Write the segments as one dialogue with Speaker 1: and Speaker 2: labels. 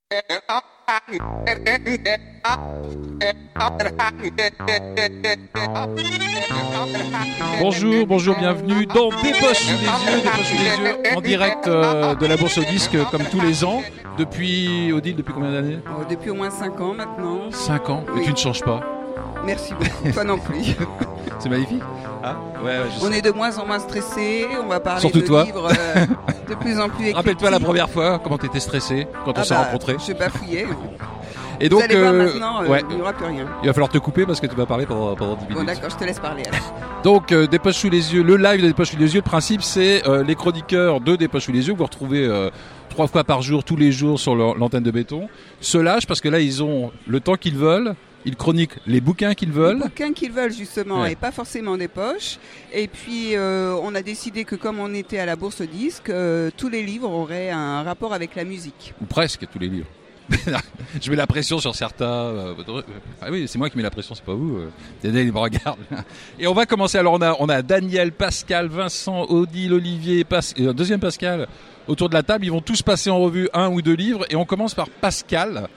Speaker 1: Bonjour, bienvenue dans Des poches sous les yeux, en direct de la Bourse au Disque comme tous les ans. Depuis combien d'années ?
Speaker 2: Depuis au moins 5 ans maintenant.
Speaker 1: 5 ans ?
Speaker 2: Oui.
Speaker 1: Et tu ne changes pas ?
Speaker 2: Merci beaucoup, toi non plus.
Speaker 1: C'est magnifique. Ah, ouais,
Speaker 2: on est de moins en moins stressés, on va parler
Speaker 1: surtout
Speaker 2: de
Speaker 1: toi.
Speaker 2: livres de plus en plus écrits.
Speaker 1: Rappelle-toi la première fois, comment tu étais stressé quand on s'est rencontrés.
Speaker 2: Je bafouillais.
Speaker 1: Et donc,
Speaker 2: vous allez voir maintenant,
Speaker 1: ouais.
Speaker 2: il n'y aura plus rien.
Speaker 1: Il va falloir te couper parce que tu vas parler pendant 10 minutes.
Speaker 2: Bon d'accord, je te laisse parler alors.
Speaker 1: Donc Des poches sous les yeux, le live de Des poches sous les yeux, le principe c'est les chroniqueurs de Des poches sous les yeux que vous retrouvez 3 fois par jour, tous les jours sur l'antenne de béton, se lâchent parce que là ils ont le temps qu'ils veulent. Ils chroniquent les bouquins qu'ils veulent.
Speaker 2: Les bouquins qu'ils veulent justement,
Speaker 1: ouais.
Speaker 2: Et pas forcément des poches. Et puis on a décidé que comme on était à la Bourse au Disque, tous les livres auraient un rapport avec la musique.
Speaker 1: Ou presque tous les livres. Je mets la pression sur certains. Ah oui, c'est moi qui mets la pression, c'est pas vous. Il me regarde. Et on va commencer. Alors on a Daniel, Pascal, Vincent, Odile, Olivier, deuxième Pascal autour de la table. Ils vont tous passer en revue 1 ou 2 livres. Et on commence par Pascal.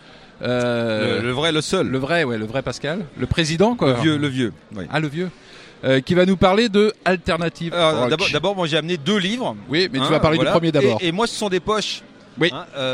Speaker 3: Le vrai, le seul.
Speaker 1: Le vrai Pascal. Le président, quoi.
Speaker 3: Le vieux. Oui.
Speaker 1: Ah, le vieux. Qui va nous parler de Alternative Rock.
Speaker 3: D'abord, moi j'ai amené 2 livres.
Speaker 1: Oui, mais tu vas parler du premier d'abord.
Speaker 3: Et moi, ce sont des poches.
Speaker 1: Oui.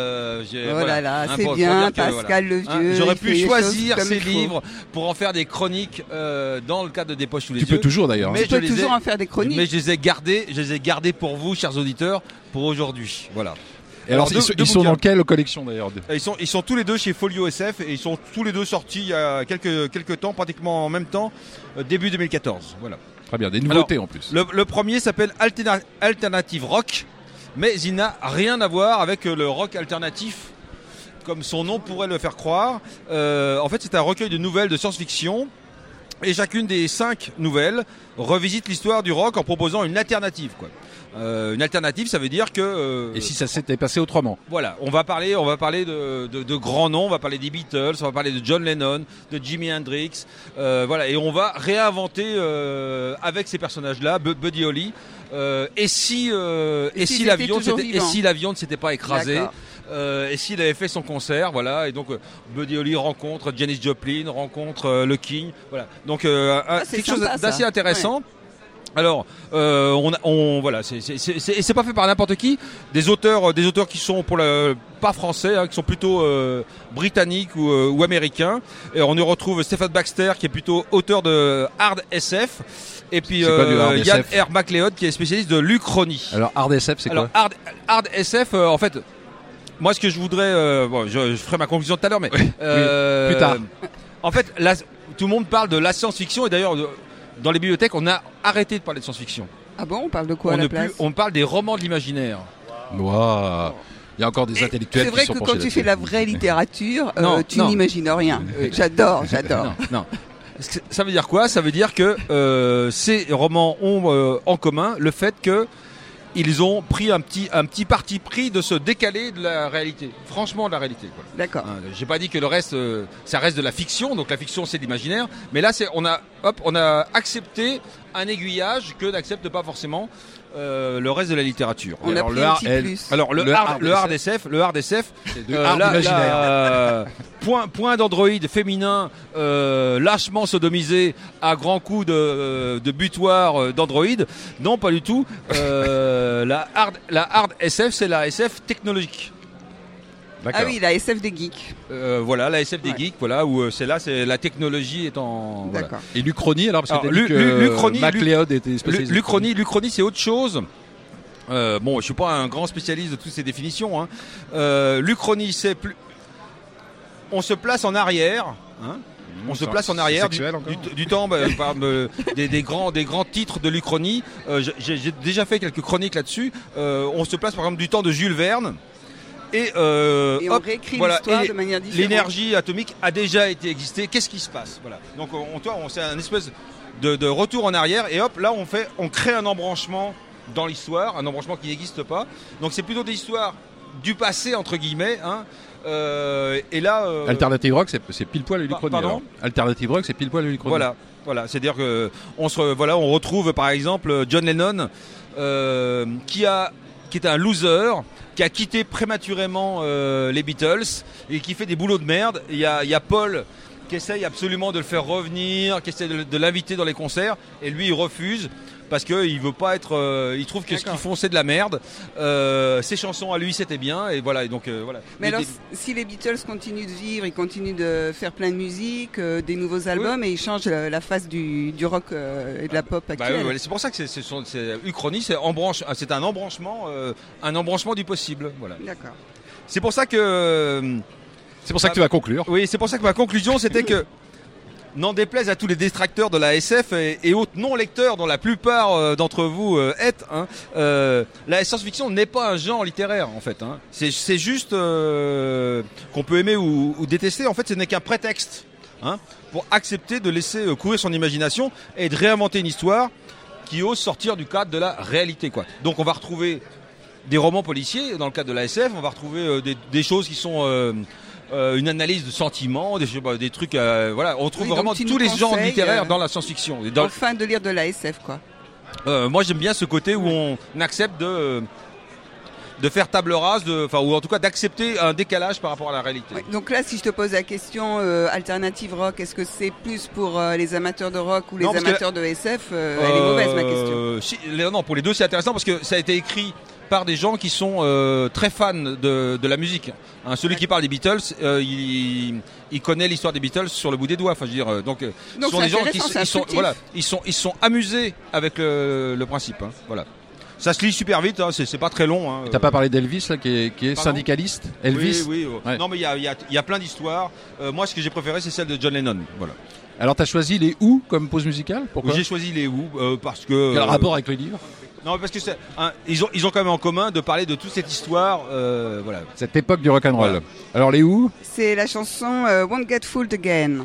Speaker 2: Là là, c'est bien, Pascal le vieux.
Speaker 3: J'aurais pu choisir ces livres pour en faire des chroniques dans le cadre de Des poches sous les yeux.
Speaker 1: Tu peux toujours d'ailleurs.
Speaker 2: Mais tu peux toujours en faire des chroniques.
Speaker 3: Mais je les ai gardés pour vous, chers auditeurs, pour aujourd'hui. Voilà.
Speaker 1: Et alors ils sont dans quelle collection d'ailleurs ?
Speaker 3: Ils sont tous les deux chez Folio SF et ils sont tous les deux sortis il y a quelques temps, pratiquement en même temps, début 2014. Voilà.
Speaker 1: Très bien, des nouveautés en plus.
Speaker 3: Le premier s'appelle Alternative Rock, mais il n'a rien à voir avec le rock alternatif, comme son nom pourrait le faire croire. En fait, c'est un recueil de nouvelles de science-fiction. Et chacune des 5 nouvelles revisite l'histoire du rock en proposant une alternative, quoi. Une alternative, ça veut dire que...
Speaker 1: Et si ça s'était passé autrement ?
Speaker 3: Voilà, on va parler de grands noms, on va parler des Beatles, on va parler de John Lennon, de Jimi Hendrix, voilà, et on va réinventer avec ces personnages-là, Buddy Holly, et si l'avion ne s'était pas écrasé. Et s'il avait fait son concert, voilà, et donc Buddy Holly rencontre Janis Joplin, rencontre le King, voilà, donc quelque chose d'assez intéressant. Ouais. Alors, voilà, c'est pas fait par n'importe qui. Des auteurs qui sont pas français, hein, qui sont plutôt britanniques ou américains. Et on y retrouve Stephen Baxter, qui est plutôt auteur de hard SF. Et puis Yann R. MacLeod, qui est spécialiste de l'Uchronie.
Speaker 1: Alors hard SF, c'est quoi ?
Speaker 3: Hard SF, en fait. Moi, ce que je voudrais, je ferai ma conclusion tout à l'heure, mais
Speaker 1: oui, plus tard.
Speaker 3: En fait, là, tout le monde parle de la science-fiction, et d'ailleurs, dans les bibliothèques, on a arrêté de parler de science-fiction.
Speaker 2: Ah bon, on parle de quoi à la place ?
Speaker 3: On parle des romans de l'imaginaire.
Speaker 1: Wow. Il y a encore des intellectuels qui sont penchés là-dessus.
Speaker 2: C'est vrai que quand tu fais la vraie littérature, tu n'imagines rien. J'adore.
Speaker 3: Non. Ça veut dire quoi ? Ça veut dire que ces romans ont en commun le fait que ils ont pris un petit parti pris de se décaler de la réalité. Franchement, de la réalité, quoi.
Speaker 2: D'accord.
Speaker 3: J'ai pas dit que le reste, ça reste de la fiction. Donc la fiction, c'est de l'imaginaire. Mais là, on a accepté un aiguillage que n'accepte pas forcément le reste de la littérature.
Speaker 2: On a pris un petit plus.
Speaker 3: Alors le hard SF,
Speaker 1: c'est de imaginaire.
Speaker 3: Point d'androïde féminin lâchement sodomisé à grands coups de butoir d'androïde. Non, pas du tout. La hard SF, c'est la SF technologique.
Speaker 2: D'accord. Ah oui, la SF des geeks.
Speaker 3: Voilà, la SF des geeks, voilà, où c'est la technologie est en...
Speaker 2: D'accord.
Speaker 3: Voilà.
Speaker 1: Et l'Uchronie, alors, parce que l'Uchronie, MacLeod était spécialiste.
Speaker 3: L'Uchronie, c'est autre chose. Bon, je suis pas un grand spécialiste de toutes ces définitions, hein. L'Uchronie, c'est plus... On se place en arrière, hein. On se place en arrière du temps des grands titres de l'Uchronie. J'ai déjà fait quelques chroniques là-dessus. On se place par exemple du temps de Jules Verne. Et
Speaker 2: on réécrit l'histoire de manière différente.
Speaker 3: L'énergie atomique a déjà existé. Qu'est-ce qui se passe ? Voilà. Donc on c'est un espèce de retour en arrière. Et hop, là on crée un embranchement dans l'histoire, un embranchement qui n'existe pas. Donc c'est plutôt des histoires du passé entre guillemets, hein. Et là,
Speaker 1: Alternative Rock, c'est pile poil l'Uchronie.
Speaker 3: Pardon ?
Speaker 1: Alternative Rock, c'est pile poil l'Uchronie.
Speaker 3: Voilà. C'est-à-dire que on retrouve par exemple John Lennon qui a qui est un loser, qui a quitté prématurément les Beatles et qui fait des boulots de merde. Il y a Paul qui essaye absolument de le faire revenir, qui essaie de l'inviter dans les concerts, et lui il refuse. Parce qu'il veut pas être, il trouve que ce qu'ils font c'est de la merde. Ses chansons à lui c'était bien et voilà. Et donc voilà.
Speaker 2: Mais alors, si les Beatles continuent de vivre, ils continuent de faire plein de musique, des nouveaux albums, et ils changent la face du rock et de la pop actuelle.
Speaker 3: Oui, c'est pour ça que c'est Uchronie, c'est un embranchement du possible. Voilà.
Speaker 2: D'accord.
Speaker 3: C'est pour ça que.
Speaker 1: C'est pour ça que tu vas conclure.
Speaker 3: Oui, c'est pour ça que ma conclusion c'était que. N'en déplaise à tous les détracteurs de la SF et autres non-lecteurs dont la plupart d'entre vous êtes, la science-fiction n'est pas un genre littéraire en fait. C'est juste qu'on peut aimer ou détester. En fait, ce n'est qu'un prétexte pour accepter de laisser courir son imagination et de réinventer une histoire qui ose sortir du cadre de la réalité, quoi. Donc on va retrouver des romans policiers dans le cadre de la SF, on va retrouver des choses qui sont... une analyse de sentiments, des trucs, voilà. On trouve vraiment tous les genres littéraires dans la science-fiction.
Speaker 2: Enfin de lire de la SF, quoi.
Speaker 3: Moi j'aime bien ce côté où on accepte de faire table rase, ou en tout cas d'accepter un décalage par rapport à la réalité.
Speaker 2: Ouais, donc là, si je te pose la question alternative rock, est-ce que c'est plus pour les amateurs de rock ou les amateurs de SF elle est mauvaise ma question.
Speaker 3: Non, pour les deux c'est intéressant parce que ça a été écrit par des gens qui sont très fans de la musique. Celui qui parle des Beatles, il connaît l'histoire des Beatles sur le bout des doigts. Enfin, je veux dire, donc ce sont des gens qui sont amusés avec le principe. Voilà. Ça se lit super vite, c'est pas très long.
Speaker 1: T'as pas parlé d'Elvis là, qui est syndicaliste. Elvis.
Speaker 3: Oui.
Speaker 1: Ouais.
Speaker 3: Non, mais il y a plein d'histoires. Moi, ce que j'ai préféré, c'est celle de John Lennon. Voilà.
Speaker 1: Alors, t'as choisi les Who comme pause musicale? Pourquoi?
Speaker 3: J'ai choisi les Who parce que.
Speaker 1: Quel rapport avec le livre?
Speaker 3: Non, parce que ils ont quand même en commun de parler de toute cette histoire, voilà.
Speaker 1: Cette époque du rock'n'roll. Voilà. Alors les Who?
Speaker 2: C'est la chanson Won't Get Fooled Again.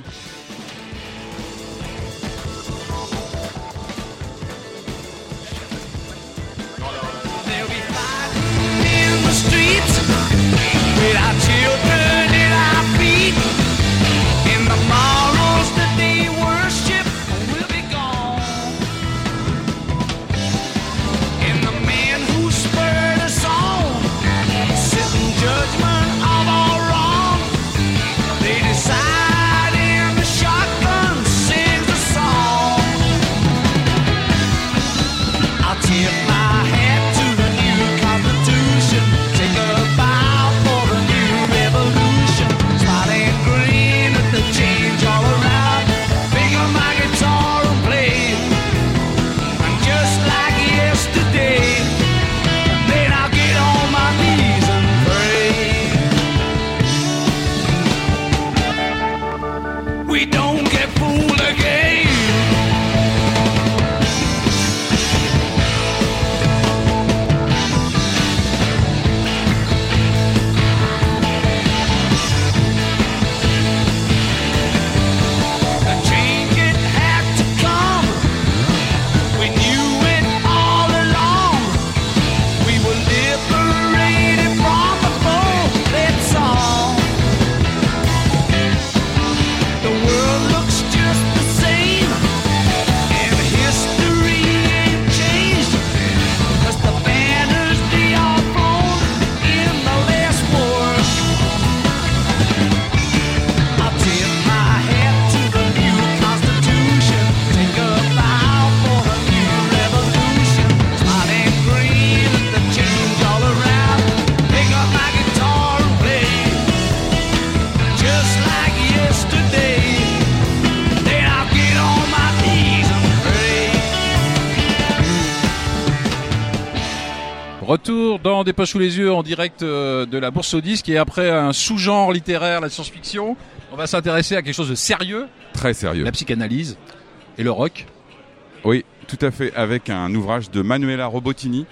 Speaker 1: Retour dans Des poches sous les yeux en direct de la Bourse aux disques, et après un sous-genre littéraire, la science-fiction, on va s'intéresser à quelque chose de sérieux.
Speaker 4: Très sérieux.
Speaker 1: La psychanalyse et le rock.
Speaker 4: Oui, tout à fait, avec un ouvrage de Manuela Robotini,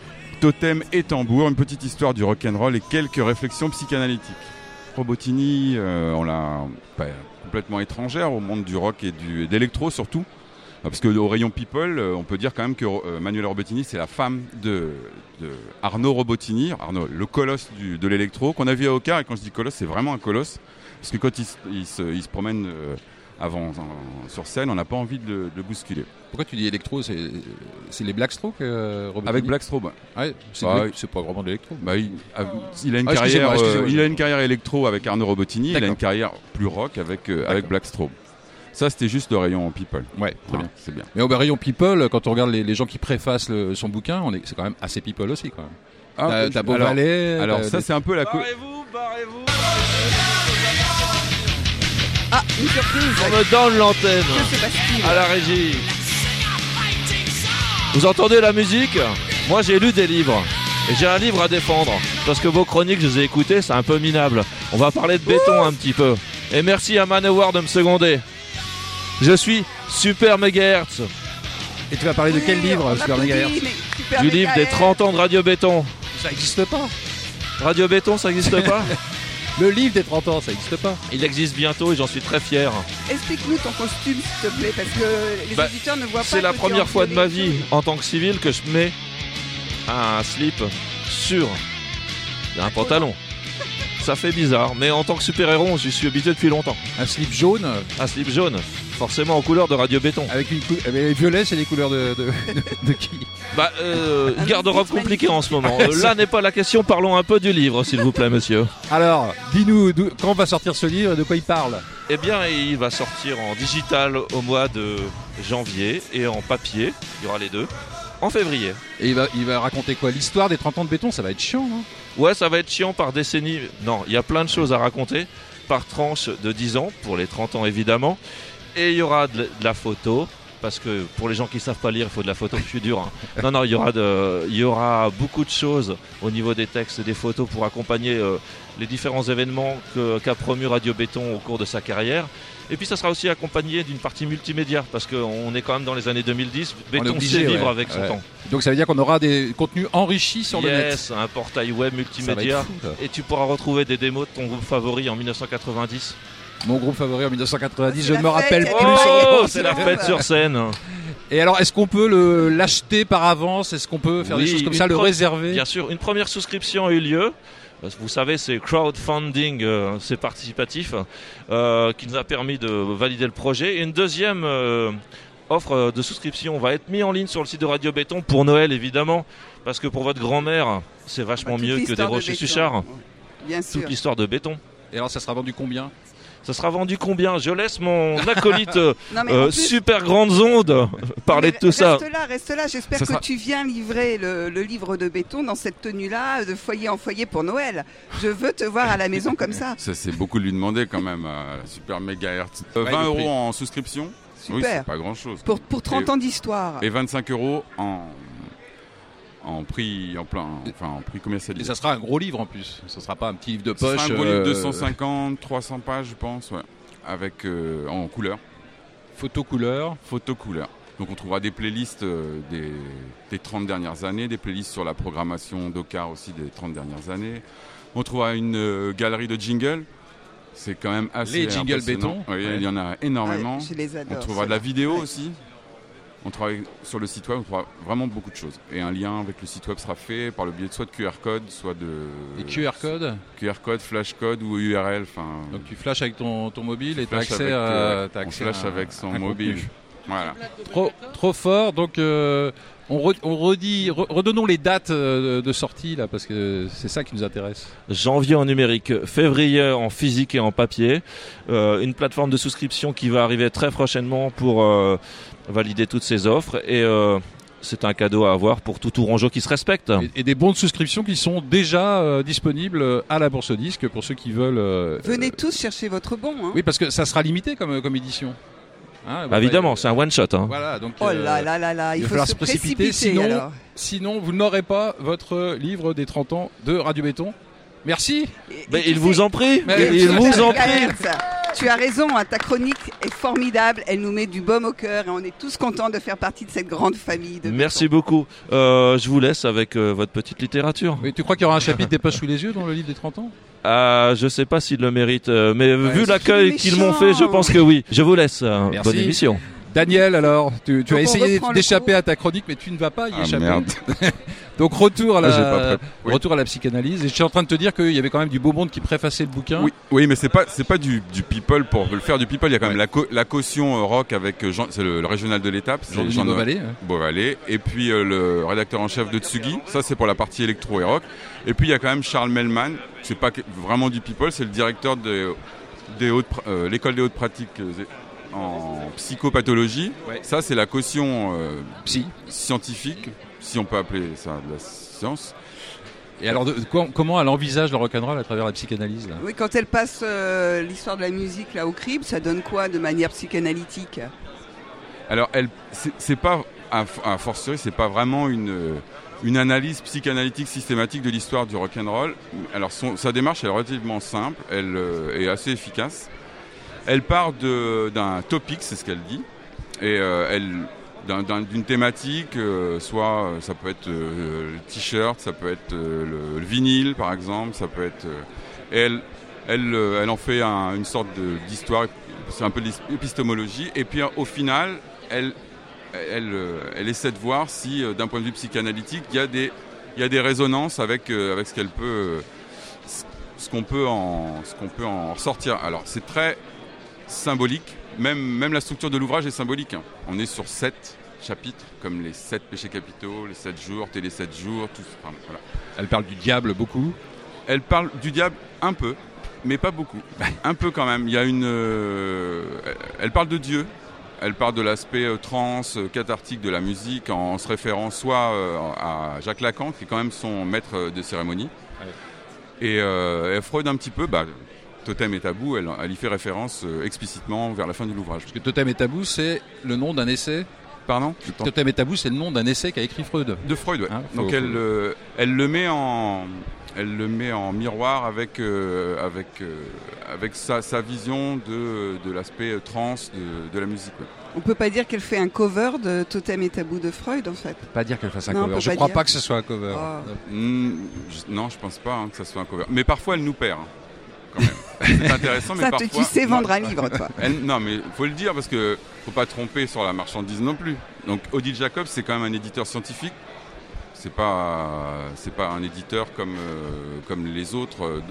Speaker 4: Totem et tambour, une petite histoire du rock'n'roll et quelques réflexions psychanalytiques. Robotini, on l'a complètement étrangère au monde du rock et d'électro surtout. Parce qu'au rayon People, on peut dire quand même que Manuela Robotini, c'est la femme de Arnaud Robotini, Arnaud, le colosse de l'électro, qu'on a vu à Ocar. Et quand je dis colosse, c'est vraiment un colosse. Parce que quand il se promène sur scène, on n'a pas envie de le bousculer.
Speaker 1: Pourquoi tu dis électro? C'est les Blackstroke, Robotini?
Speaker 4: Avec Blackstroke,
Speaker 1: ouais, c'est pas vraiment de l'électro.
Speaker 4: Il a une carrière électro avec Arnaud Robotini, il a une carrière plus rock avec Blackstroke. Ça, c'était juste le rayon People.
Speaker 1: Ouais, très bien.
Speaker 4: C'est bien.
Speaker 1: Mais au rayon People, quand on regarde les gens qui préfacent son bouquin, c'est quand même assez People aussi, quand même. T'as Beauvalet.
Speaker 4: Alors ça, c'est un peu la...
Speaker 3: Barrez-vous.
Speaker 2: Ah, une surprise.
Speaker 3: On me donne l'antenne.
Speaker 2: Que se passe-t-il ?
Speaker 3: À la régie. Vous entendez la musique ? Moi, j'ai lu des livres. Et j'ai un livre à défendre. Parce que vos chroniques, je les ai écoutées, c'est un peu minable. On va parler de béton un petit peu. Et merci à Manowar de me seconder. Je suis Super Megahertz.
Speaker 1: Et tu vas parler de quel livre, Super Megahertz ?
Speaker 3: Du livre des 30 ans de Radio Béton.
Speaker 1: Ça n'existe pas.
Speaker 3: Radio Béton, ça n'existe pas ?
Speaker 1: Le livre des 30 ans, ça n'existe pas.
Speaker 3: Il existe bientôt et j'en suis très fier.
Speaker 2: Explique-nous ton costume, s'il te plaît, parce que les auditeurs ne voient pas.
Speaker 3: C'est la première fois de ma vie, en tant que civil, que je mets un slip sur un pantalon. Ça fait bizarre, mais en tant que super-héros, j'y suis habitué depuis longtemps.
Speaker 1: Un slip jaune.
Speaker 3: Un slip jaune, forcément en couleur de Radio Béton.
Speaker 1: Avec les violets, c'est les couleurs de qui ?
Speaker 3: Une garde-robe compliquée en ce moment. Là n'est pas la question, parlons un peu du livre, s'il vous plaît, monsieur.
Speaker 1: Alors, dis-nous, quand va sortir ce livre et de quoi il parle ?
Speaker 3: Eh bien, il va sortir en digital au mois de janvier et en papier, il y aura les deux, en février.
Speaker 1: Et il va raconter quoi ? L'histoire des 30 ans de béton, ça va être chiant, non ?
Speaker 3: Ouais, ça va être chiant par décennie. Non, il y a plein de choses à raconter par tranche de 10 ans, pour les 30 ans évidemment. Et il y aura de la photo, parce que pour les gens qui ne savent pas lire, il faut de la photo, je suis dur. Hein. Non, il y aura beaucoup de choses au niveau des textes et des photos pour accompagner les différents événements qu'a promu Radio Béton au cours de sa carrière. Et puis ça sera aussi accompagné d'une partie multimédia, parce qu'on est quand même dans les années 2010, Béton sait vivre avec son temps.
Speaker 1: Donc ça veut dire qu'on aura des contenus enrichis sur le net.
Speaker 3: Yes, un portail web multimédia, et tu pourras retrouver des démos de ton groupe favori en 1990.
Speaker 1: Mon groupe favori en 1990, je ne me rappelle plus.
Speaker 3: Oh, c'est la fête sur scène.
Speaker 1: Et alors, est-ce qu'on peut l'acheter par avance ? Est-ce qu'on peut faire des choses comme ça, le réserver ?
Speaker 3: Bien sûr, une première souscription a eu lieu. Vous savez, c'est crowdfunding, c'est participatif, qui nous a permis de valider le projet. Et une deuxième offre de souscription va être mise en ligne sur le site de Radio Béton pour Noël, évidemment, parce que pour votre grand-mère, c'est vachement mieux que des rochers Suchard.
Speaker 2: Bien sûr.
Speaker 3: Toute l'histoire de béton.
Speaker 1: Et alors, ça sera vendu combien ?
Speaker 3: Ça sera vendu combien ? Je laisse mon acolyte super grandes ondes parler de tout ça.
Speaker 2: Reste là. J'espère que tu viens livrer le livre de béton dans cette tenue-là, de foyer en foyer pour Noël. Je veux te voir à la maison comme ça.
Speaker 4: Ça, c'est beaucoup de lui demander quand même. Super Megahertz. 20 € en souscription.
Speaker 2: Super.
Speaker 4: Oui, c'est pas grand-chose.
Speaker 2: Pour 30 ans d'histoire.
Speaker 4: Et 25 € en prix commercialisé.
Speaker 1: Et ça sera un gros livre en plus. Ça sera pas un petit livre de poche.
Speaker 4: Ça sera un gros livre de 150, 300 pages, je pense, ouais. Avec en couleur.
Speaker 1: Photo couleur.
Speaker 4: Donc on trouvera des playlists des 30 dernières années, des playlists sur la programmation d'Ocar aussi des 30 dernières années. On trouvera une galerie de jingles. C'est quand même assez
Speaker 1: Les jingles béton.
Speaker 4: Oui, il y en a énormément.
Speaker 2: Ouais, je les adore.
Speaker 4: On trouvera de la vidéo aussi. On travaille sur le site web, on trouvera vraiment beaucoup de choses. Et un lien avec le site web sera fait par le biais de soit de QR code, soit de...
Speaker 1: Et QR code ?
Speaker 4: QR code, flash code ou URL.
Speaker 1: Donc tu flashes avec ton mobile et tu as accès
Speaker 4: on flash avec son mobile. Voilà.
Speaker 1: Trop fort. Donc redonnons les dates de sortie là, parce que c'est ça qui nous intéresse.
Speaker 3: Janvier en numérique, février en physique et en papier. Une plateforme de souscription qui va arriver très prochainement pour valider toutes ces offres. Et c'est un cadeau à avoir pour tout Tourangeau qui se respecte.
Speaker 1: Et des bons de souscription qui sont déjà disponibles à la Bourse Disque pour ceux qui veulent...
Speaker 2: Venez tous chercher votre bon. Hein.
Speaker 1: Oui, parce que ça sera limité comme édition.
Speaker 3: Hein, évidemment, c'est un one-shot. Hein.
Speaker 1: Voilà, donc,
Speaker 2: oh là là là là, il faut se précipiter.
Speaker 1: Sinon, vous n'aurez pas votre livre des 30 ans de Radio Béton. Merci.
Speaker 3: Il vous en prie. Il vous en prie.
Speaker 2: Tu as raison, ta chronique est formidable, elle nous met du baume au cœur et on est tous contents de faire partie de cette grande famille.
Speaker 3: Merci beaucoup. Je vous laisse avec votre petite littérature.
Speaker 1: Mais tu crois qu'il y aura un chapitre des poches sous les yeux dans le livre des 30 ans ?
Speaker 3: Je sais pas s'ils le méritent, mais vu l'accueil qu'ils m'ont fait, je pense que oui. Je vous laisse. Bonne émission.
Speaker 1: Daniel, alors, tu as essayé
Speaker 2: on
Speaker 1: d'échapper à ta chronique, mais tu ne vas pas y échapper.
Speaker 4: Merde.
Speaker 1: Donc retour à
Speaker 4: Oui.
Speaker 1: retour à la psychanalyse. Et je suis en train de te dire qu'il y avait quand même du beau monde qui préfaçait le bouquin.
Speaker 4: Oui, mais c'est pas du people. Pour le faire du people, il y a quand même la caution rock avec c'est le régional de l'étape, c'est
Speaker 1: Jean-Denis
Speaker 4: Beauvalet, et puis le rédacteur en chef de Tsugi. Ça, c'est pour la partie électro et rock. Et puis il y a quand même Charles Mellman. C'est pas vraiment du people, c'est le directeur de l'école des hautes pratiques en psychopathologie.
Speaker 1: Ouais.
Speaker 4: Ça, c'est la caution
Speaker 1: Psy.
Speaker 4: scientifique, si on peut appeler ça de la science.
Speaker 1: Et alors, comment elle envisage le rock'n'roll à travers la psychanalyse là ?
Speaker 2: Oui, quand elle passe l'histoire de la musique là au crible, ça donne quoi de manière psychanalytique ?
Speaker 4: Alors, c'est pas a fortiori, c'est pas vraiment une analyse psychanalytique systématique de l'histoire du rock'n'roll. Alors, sa démarche est relativement simple, elle est assez efficace. Elle part d'un topic, c'est ce qu'elle dit, et d'une thématique, soit ça peut être le t-shirt, ça peut être le vinyle par exemple, ça peut être. Elle en fait une sorte d'histoire, c'est un peu de l'épistémologie, et puis au final, elle essaie de voir si, d'un point de vue psychanalytique, il y a des résonances avec ce qu'elle peut, ce qu'on peut en ressortir. Alors c'est très symbolique, même la structure de l'ouvrage est symbolique. Hein. On est sur 7 chapitres, comme les 7 péchés capitaux, les 7 jours, Télé 7 jours, tout ça. Voilà.
Speaker 1: Elle parle du diable beaucoup.
Speaker 4: Elle parle du diable un peu, mais pas beaucoup. Un peu quand même. Il y a elle parle de Dieu. Elle parle de l'aspect trans, cathartique de la musique, en se référant soit à Jacques Lacan, qui est quand même son maître de cérémonie, et Freud un petit peu. Totem et tabou, elle y fait référence explicitement vers la fin de l'ouvrage.
Speaker 1: Parce que Totem et tabou, c'est le nom d'un essai.
Speaker 4: Pardon ?
Speaker 1: Totem et tabou, c'est le nom d'un essai qu'a écrit Freud.
Speaker 4: De Freud, ouais.
Speaker 1: Hein,
Speaker 4: donc elle le met en miroir avec sa vision de l'aspect trans de la musique. Ouais.
Speaker 2: On peut pas dire qu'elle fait un cover de Totem et tabou de Freud en fait.
Speaker 1: Pas dire qu'elle fasse un
Speaker 2: Non,
Speaker 1: cover. Je crois pas que ce soit un cover.
Speaker 2: Oh.
Speaker 4: Non, je pense pas que ça soit un cover. Mais parfois elle nous perd. Quand même. C'est intéressant, mais
Speaker 2: Ça,
Speaker 4: parfois...
Speaker 2: tu sais vendre un livre, toi.
Speaker 4: Non, mais faut le dire parce que faut pas tromper sur la marchandise non plus. Donc, Odile Jacob, c'est quand même un éditeur scientifique. C'est pas un éditeur comme les autres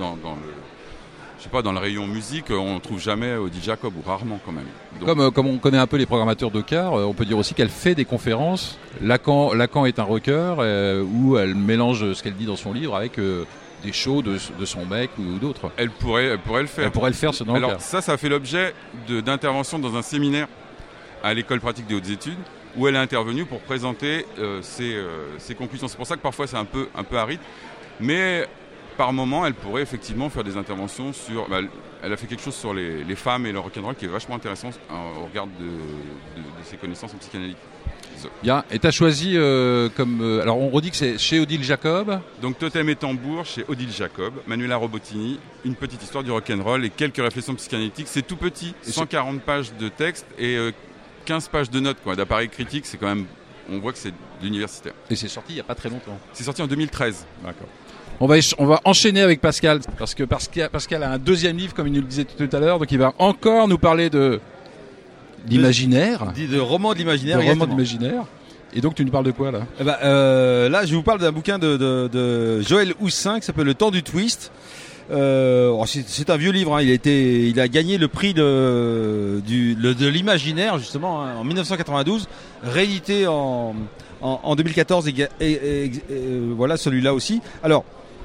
Speaker 4: dans le rayon musique. On trouve jamais Odile Jacob ou rarement quand même. Donc,
Speaker 1: Comme on connaît un peu les programmateurs de Car, on peut dire aussi qu'elle fait des conférences. Lacan est un rocker où elle mélange ce qu'elle dit dans son livre avec des shows de son mec ou d'autres.
Speaker 4: Elle pourrait le faire.
Speaker 1: Elle pourrait le faire, dans le
Speaker 4: Alors
Speaker 1: cas.
Speaker 4: ça fait l'objet d'interventions dans un séminaire à l'école pratique des hautes études où elle est intervenue pour présenter ses conclusions. C'est pour ça que parfois c'est un peu aride, mais par moment elle pourrait effectivement faire des interventions sur... elle a fait quelque chose sur les femmes et le rock'n'roll qui est vachement intéressant au regard de ses connaissances en psychanalyse.
Speaker 1: Bien, et tu as choisi alors on redit que c'est chez Odile Jacob.
Speaker 4: Donc Totem et tambour chez Odile Jacob, Manuela Robotini, une petite histoire du rock'n'roll et quelques réflexions psychanalytiques. C'est tout petit, 140 pages de texte et 15 pages de notes d'appareil critique. C'est quand même, on voit que c'est de l'universitaire.
Speaker 1: Et c'est sorti il n'y a pas très longtemps.
Speaker 4: C'est sorti en 2013.
Speaker 1: D'accord. On va enchaîner avec Pascal, parce que Pascal a un deuxième livre, comme il nous le disait tout à l'heure, donc il va encore nous parler d'imaginaire.
Speaker 3: De roman de l'imaginaire.
Speaker 1: De roman de l'imaginaire. Et donc tu nous parles de quoi là ?
Speaker 3: Là, je vous parle d'un bouquin de Joël Houssin qui s'appelle Le Temps du Twist. C'est un vieux livre. Hein. Il a gagné le prix de l'imaginaire justement en 1992, réédité en 2014 et voilà celui-là aussi. Alors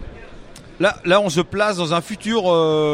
Speaker 3: là, on se place dans un futur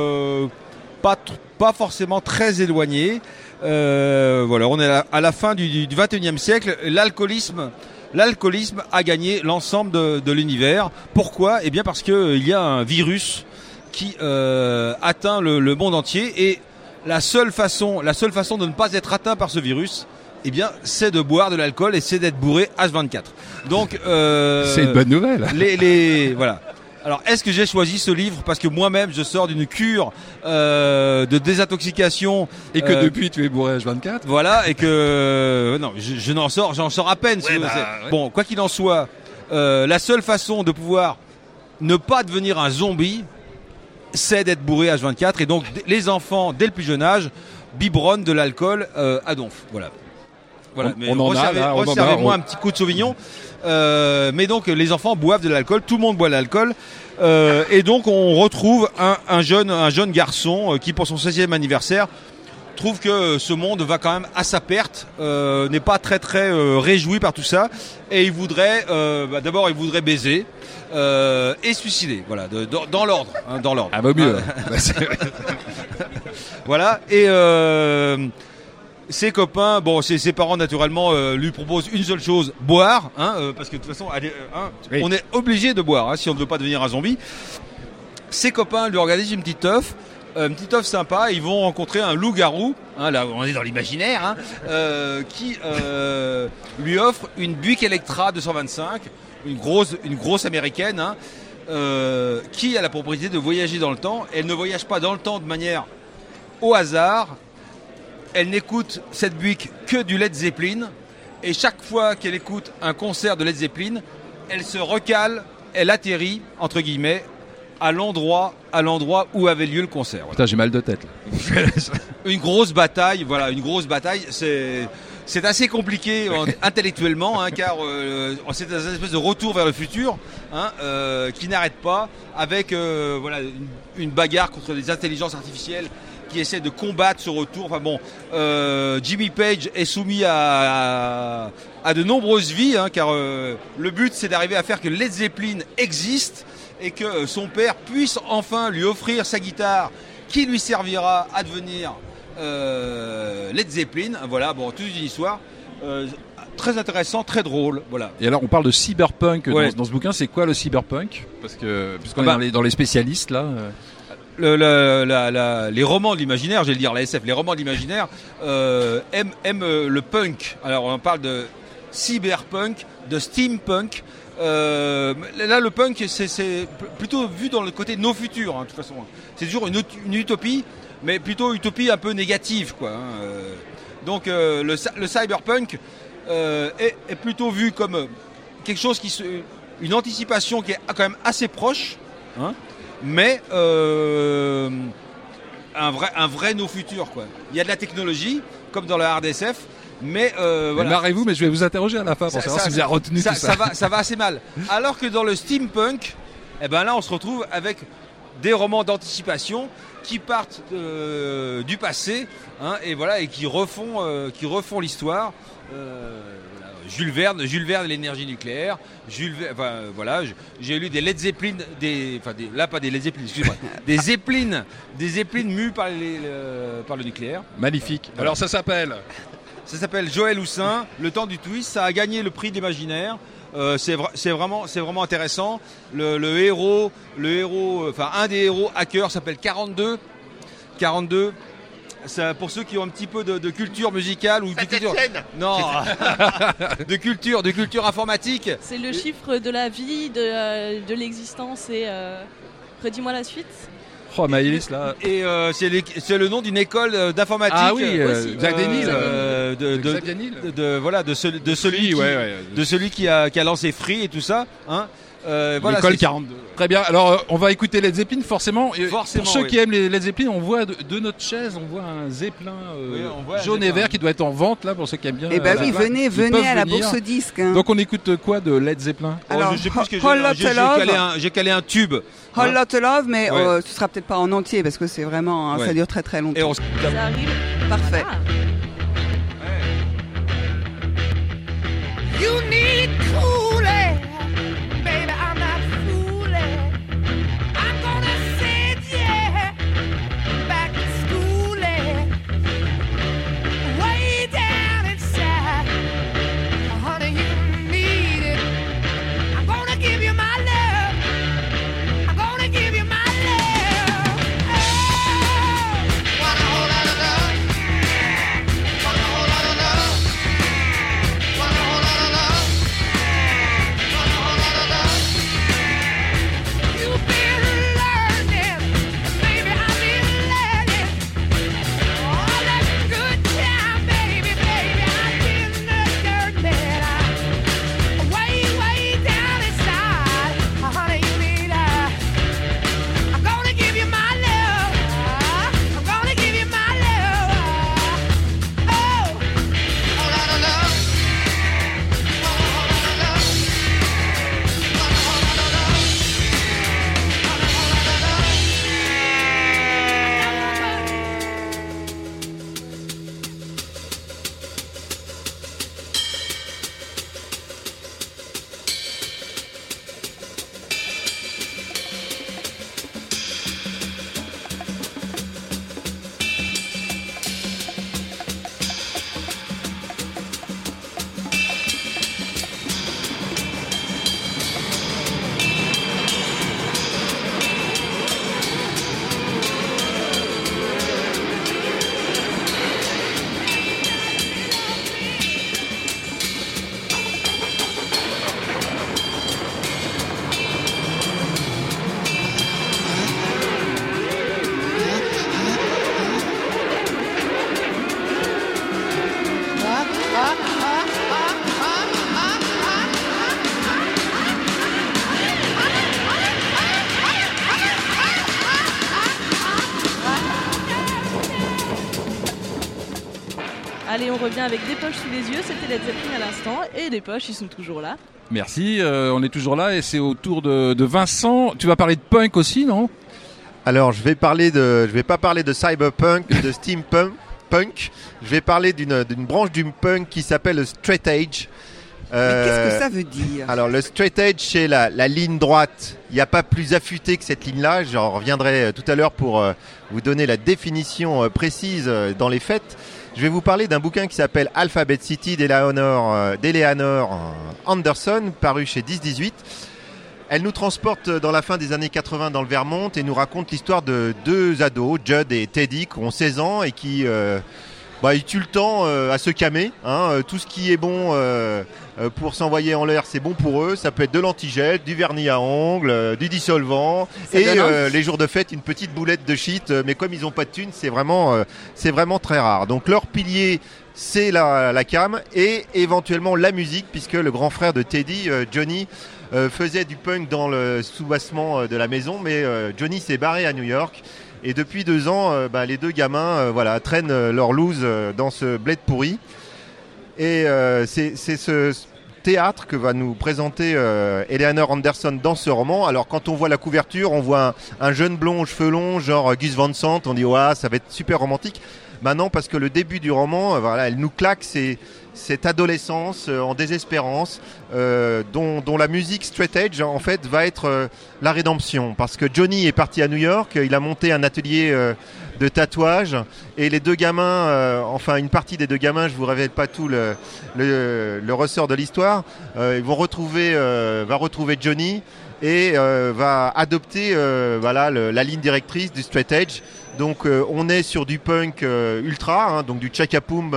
Speaker 3: pas forcément très éloigné. Voilà, on est à la fin du 21e siècle. L'alcoolisme a gagné l'ensemble de l'univers. Pourquoi ? Eh bien parce que il y a un virus qui atteint le monde entier et la seule façon de ne pas être atteint par ce virus, eh bien, c'est de boire de l'alcool et c'est d'être bourré H24. Donc,
Speaker 1: c'est une bonne nouvelle.
Speaker 3: Voilà. Alors, est-ce que j'ai choisi ce livre parce que moi-même je sors d'une cure de désintoxication
Speaker 1: et que depuis tu es bourré H24.
Speaker 3: Voilà, et que non, j'en sors à peine.
Speaker 1: Ouais,
Speaker 3: ouais. Bon, quoi qu'il en soit, la seule façon de pouvoir ne pas devenir un zombie, c'est d'être bourré H24. Et donc, les enfants dès le plus jeune âge biberonnent de l'alcool à donf. Voilà. Voilà, mais
Speaker 1: on en a là,
Speaker 3: resservez-moi un petit coup de Sauvignon. Mais donc les enfants boivent de l'alcool, tout le monde boit de l'alcool. Et donc on retrouve un jeune garçon qui pour son 16e anniversaire trouve que ce monde va quand même à sa perte, n'est pas très réjoui par tout ça, et il voudrait d'abord il voudrait baiser et suicider, voilà, dans l'ordre, hein, dans l'ordre.
Speaker 1: Ah bah mieux.
Speaker 3: Voilà, et ses copains, ses parents naturellement lui proposent une seule chose, boire, hein, parce que de toute façon,
Speaker 1: oui.
Speaker 3: on est obligé de boire, hein, si on ne veut pas devenir un zombie. Ses copains lui organisent une petite teuf. Une petite offre sympa, ils vont rencontrer un loup-garou, hein, là on est dans l'imaginaire, hein, qui lui offre une Buick Electra 225, une grosse américaine, hein, qui a la propriété de voyager dans le temps. Elle ne voyage pas dans le temps de manière au hasard, elle n'écoute cette Buick que du Led Zeppelin, et chaque fois qu'elle écoute un concert de Led Zeppelin, elle se recale, elle atterrit, entre guillemets, à l'endroit où avait lieu le concert. Voilà.
Speaker 1: Putain, j'ai mal de tête là.
Speaker 3: Une grosse bataille, c'est assez compliqué intellectuellement, hein, car c'est une espèce de retour vers le futur, hein, qui n'arrête pas, avec une bagarre contre des intelligences artificielles qui essaient de combattre ce retour. Enfin bon, Jimmy Page est soumis à de nombreuses vies, hein, car le but c'est d'arriver à faire que Led Zeppelin existe et que son père puisse enfin lui offrir sa guitare qui lui servira à devenir Led Zeppelin. Voilà, bon, toute une histoire très intéressant, très drôle. Voilà.
Speaker 1: Et alors on parle de cyberpunk
Speaker 3: ouais.
Speaker 1: dans ce bouquin, c'est quoi le cyberpunk? Parce que puisqu'on est dans les spécialistes là.
Speaker 3: Les romans de l'imaginaire, j'allais dire la SF, les romans de l'imaginaire aiment le punk. Alors on parle de cyberpunk, de steampunk. Là, le punk, c'est plutôt vu dans le côté no futur, hein, de toute façon. C'est toujours une utopie, mais plutôt utopie un peu négative, quoi. Hein. Donc, le cyberpunk est plutôt vu comme quelque chose une anticipation qui est quand même assez proche, hein, mais un vrai no futur, quoi. Il y a de la technologie, comme dans la hard SF. Mais voilà.
Speaker 1: Marrez-vous, mais je vais vous interroger à la fin pour savoir si vous avez retenu tout ça.
Speaker 3: Ça va assez mal. Alors que dans le steampunk, là on se retrouve avec des romans d'anticipation qui partent du passé, hein, et qui refont l'histoire. Jules Verne et l'énergie nucléaire. J'ai lu des Led Zeppelin, pas des Led Zeppelin, excusez-moi, des Zeppelin mus par le nucléaire.
Speaker 1: Magnifique.
Speaker 3: Voilà.
Speaker 1: Alors ça
Speaker 3: s'appelle Joël Houssin, Le Temps du Twist. Ça a gagné le prix de l'imaginaire. C'est vraiment intéressant. Le héros, un des héros hackers s'appelle 42. 42. Ça, pour ceux qui ont un petit peu de culture musicale ou de culture, non, de culture informatique.
Speaker 5: C'est le chiffre de la vie, de l'existence et redis-moi la suite.
Speaker 1: Oh Maëlys là.
Speaker 3: Et c'est le nom d'une école d'informatique.
Speaker 1: Ah oui,
Speaker 3: Jacques Desnil. De celui qui a lancé Free et tout ça, hein.
Speaker 1: L'école 42. Très bien. Alors on va écouter Led Zeppelin forcément. Pour ceux qui aiment les Led Zeppelin, on voit de notre chaise, on voit un Zeppelin jaune et vert qui doit être en vente là pour ceux qui aiment bien.
Speaker 2: Eh ben oui, venez à la bourse disque. Hein.
Speaker 1: Donc on écoute quoi de Led Zeppelin?
Speaker 2: Alors,
Speaker 3: je sais plus ce que j'ai calé un tube.
Speaker 2: Whole Lotta Love, mais ce sera peut-être pas en entier parce que c'est vraiment ça dure très très longtemps.
Speaker 5: Ça arrive.
Speaker 2: Parfait.
Speaker 6: You need cool air. Baby, I'm not fooling. I'm gonna send you back to school, way down inside. Honey, you need it. I'm gonna give you my love. I'm gonna give you my love. Oh, want a whole lot of love.
Speaker 5: Allez, on revient avec Des Poches sous les yeux, c'était Led Zeppelin à l'instant, et Des Poches, ils sont toujours là.
Speaker 1: Merci, on est toujours là et c'est au tour de Vincent. Tu vas parler de punk aussi, non ?
Speaker 7: Alors, je vais pas parler de cyberpunk, de steampunk. Je vais parler d'une branche du punk qui s'appelle le straight edge.
Speaker 2: Mais qu'est-ce que ça veut dire ?
Speaker 7: Alors, le straight edge, c'est la ligne droite. Il n'y a pas plus affûté que cette ligne-là. J'en reviendrai tout à l'heure pour vous donner la définition précise dans les faits. Je vais vous parler d'un bouquin qui s'appelle Alphabet City d'Eleanor Anderson, paru chez 10-18. Elle nous transporte dans la fin des années 80 dans le Vermont et nous raconte l'histoire de deux ados, Judd et Teddy, qui ont 16 ans et qui ils tuent le temps à se calmer. Tout ce qui est bon pour s'envoyer en l'air, c'est bon pour eux. Ça peut être de l'antigel, du vernis à ongles, du dissolvant et les jours de fête, une petite boulette de shit. Mais comme ils n'ont pas de thunes, c'est vraiment très rare. Donc leur pilier, c'est la cam et éventuellement la musique, puisque le grand frère de Teddy, Johnny, faisait du punk dans le sous-bassement de la maison, mais Johnny s'est barré à New York et depuis 2 ans, les deux gamins traînent leur loose dans ce bled pourri et c'est ce théâtre que va nous présenter Eleanor Anderson dans ce roman. Alors quand on voit la couverture, on voit un jeune blond aux cheveux longs, genre Gus Van Sant, on dit ouais, ça va être super romantique. Non, parce que le début du roman, elle nous claque cette adolescence en désespérance dont la musique straight edge en fait va être la rédemption, parce que Johnny est parti à New York, il a monté un atelier de tatouage et les deux gamins, une partie des deux gamins, je vous révèle pas tout le ressort de l'histoire, va retrouver Johnny et va adopter la ligne directrice du straight edge. Donc on est sur du punk ultra, donc du tchakapoum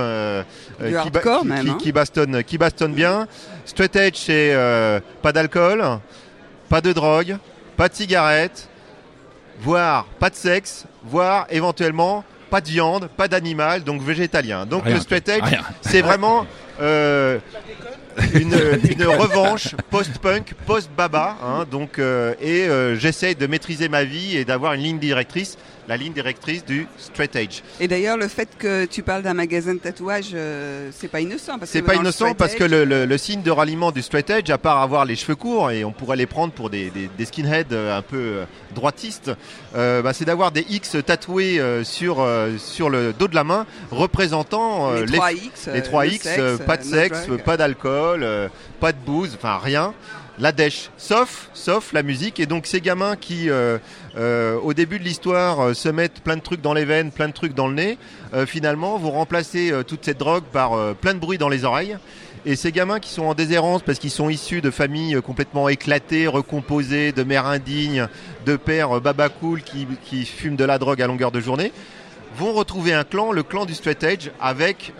Speaker 7: qui bastonne bien. Straight edge, c'est pas d'alcool, pas de drogue, pas de cigarette, voire pas de sexe, voire éventuellement pas de viande, pas d'animal, donc végétalien. Donc le straight edge, c'est vraiment une revanche post-punk, post-baba, j'essaye de maîtriser ma vie et d'avoir une ligne directrice, la ligne directrice du straight edge.
Speaker 2: Et d'ailleurs, le fait que tu parles d'un magasin de tatouage, c'est pas innocent.
Speaker 7: Parce que le signe de ralliement du straight edge, à part avoir les cheveux courts, et on pourrait les prendre pour des skinheads un peu droitistes, c'est d'avoir des X tatoués sur le dos de la main, représentant
Speaker 2: les
Speaker 7: 3X, pas de sexe, pas d'alcool, pas de booze, enfin rien. La dèche, sauf la musique. Et donc ces gamins qui, au début de l'histoire, se mettent plein de trucs dans les veines, plein de trucs dans le nez, finalement vont remplacer toute cette drogue par plein de bruit dans les oreilles. Et ces gamins qui sont en déshérence parce qu'ils sont issus de familles complètement éclatées, recomposées, de mères indignes, de pères babacool qui fument de la drogue à longueur de journée, vont retrouver un clan, le clan du straight edge, avec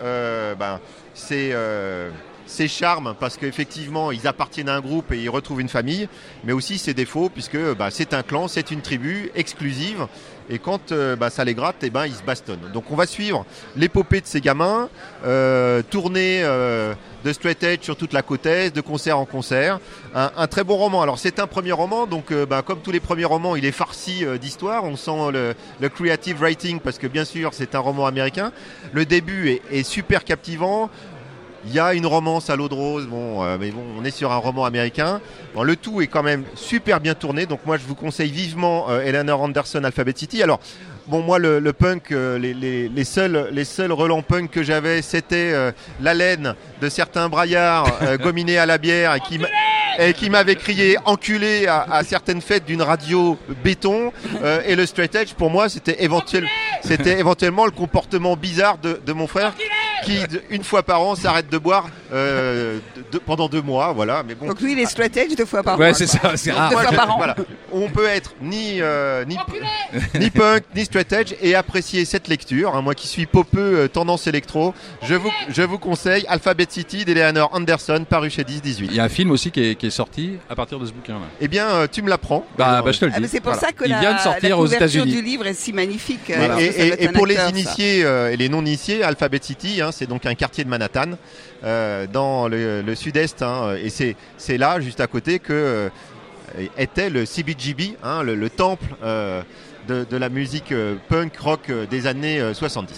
Speaker 7: ses charmes, parce qu'effectivement ils appartiennent à un groupe et ils retrouvent une famille, mais aussi ses défauts, puisque c'est un clan, c'est une tribu exclusive, et quand ça les gratte, ils se bastonnent. Donc on va suivre l'épopée de ces gamins, tourner de straight edge sur toute la côte est, de concert en concert. Un très bon roman. Alors c'est un premier roman, donc comme tous les premiers romans, il est farci d'histoire. On sent le creative writing, parce que bien sûr c'est un roman américain. Le début est super captivant. Il y a une romance à l'eau de rose, mais on est sur un roman américain. Le tout est quand même super bien tourné, donc moi je vous conseille vivement Eleanor Anderson, Alphabet City. Alors, moi le punk, les seuls relents punk que j'avais, c'était la laine de certains braillards gominés à la bière et qui m'avaient crié enculé à certaines fêtes d'une radio béton, et le straight edge pour moi c'était éventuellement le comportement bizarre de mon frère qui une fois par an s'arrête de boire pendant 2 mois, voilà. Mais bon.
Speaker 2: Donc lui il est straight edge 2 fois par an.
Speaker 1: Ouais, c'est ça, c'est rare.
Speaker 2: 2 fois par an.
Speaker 7: Voilà. On peut être ni punk ni straight edge et apprécier cette lecture. Moi qui suis popeux tendance électro, je vous conseille Alphabet City d'Eleanor Anderson, paru chez 10-18.
Speaker 1: Il y a un film aussi qui est sorti à partir de ce bouquin-là.
Speaker 7: Eh bien, tu me l'apprends.
Speaker 1: Je te le dis.
Speaker 2: Mais c'est pour ça que
Speaker 1: il vient de sortir aux États-Unis.
Speaker 2: du livre est si magnifique.
Speaker 7: Voilà. Et pour les initiés et les non-initiés, Alphabet City, c'est donc un quartier de Manhattan, dans le sud-est, et c'est là, juste à côté, que était le CBGB, le temple de la musique punk rock des années 70.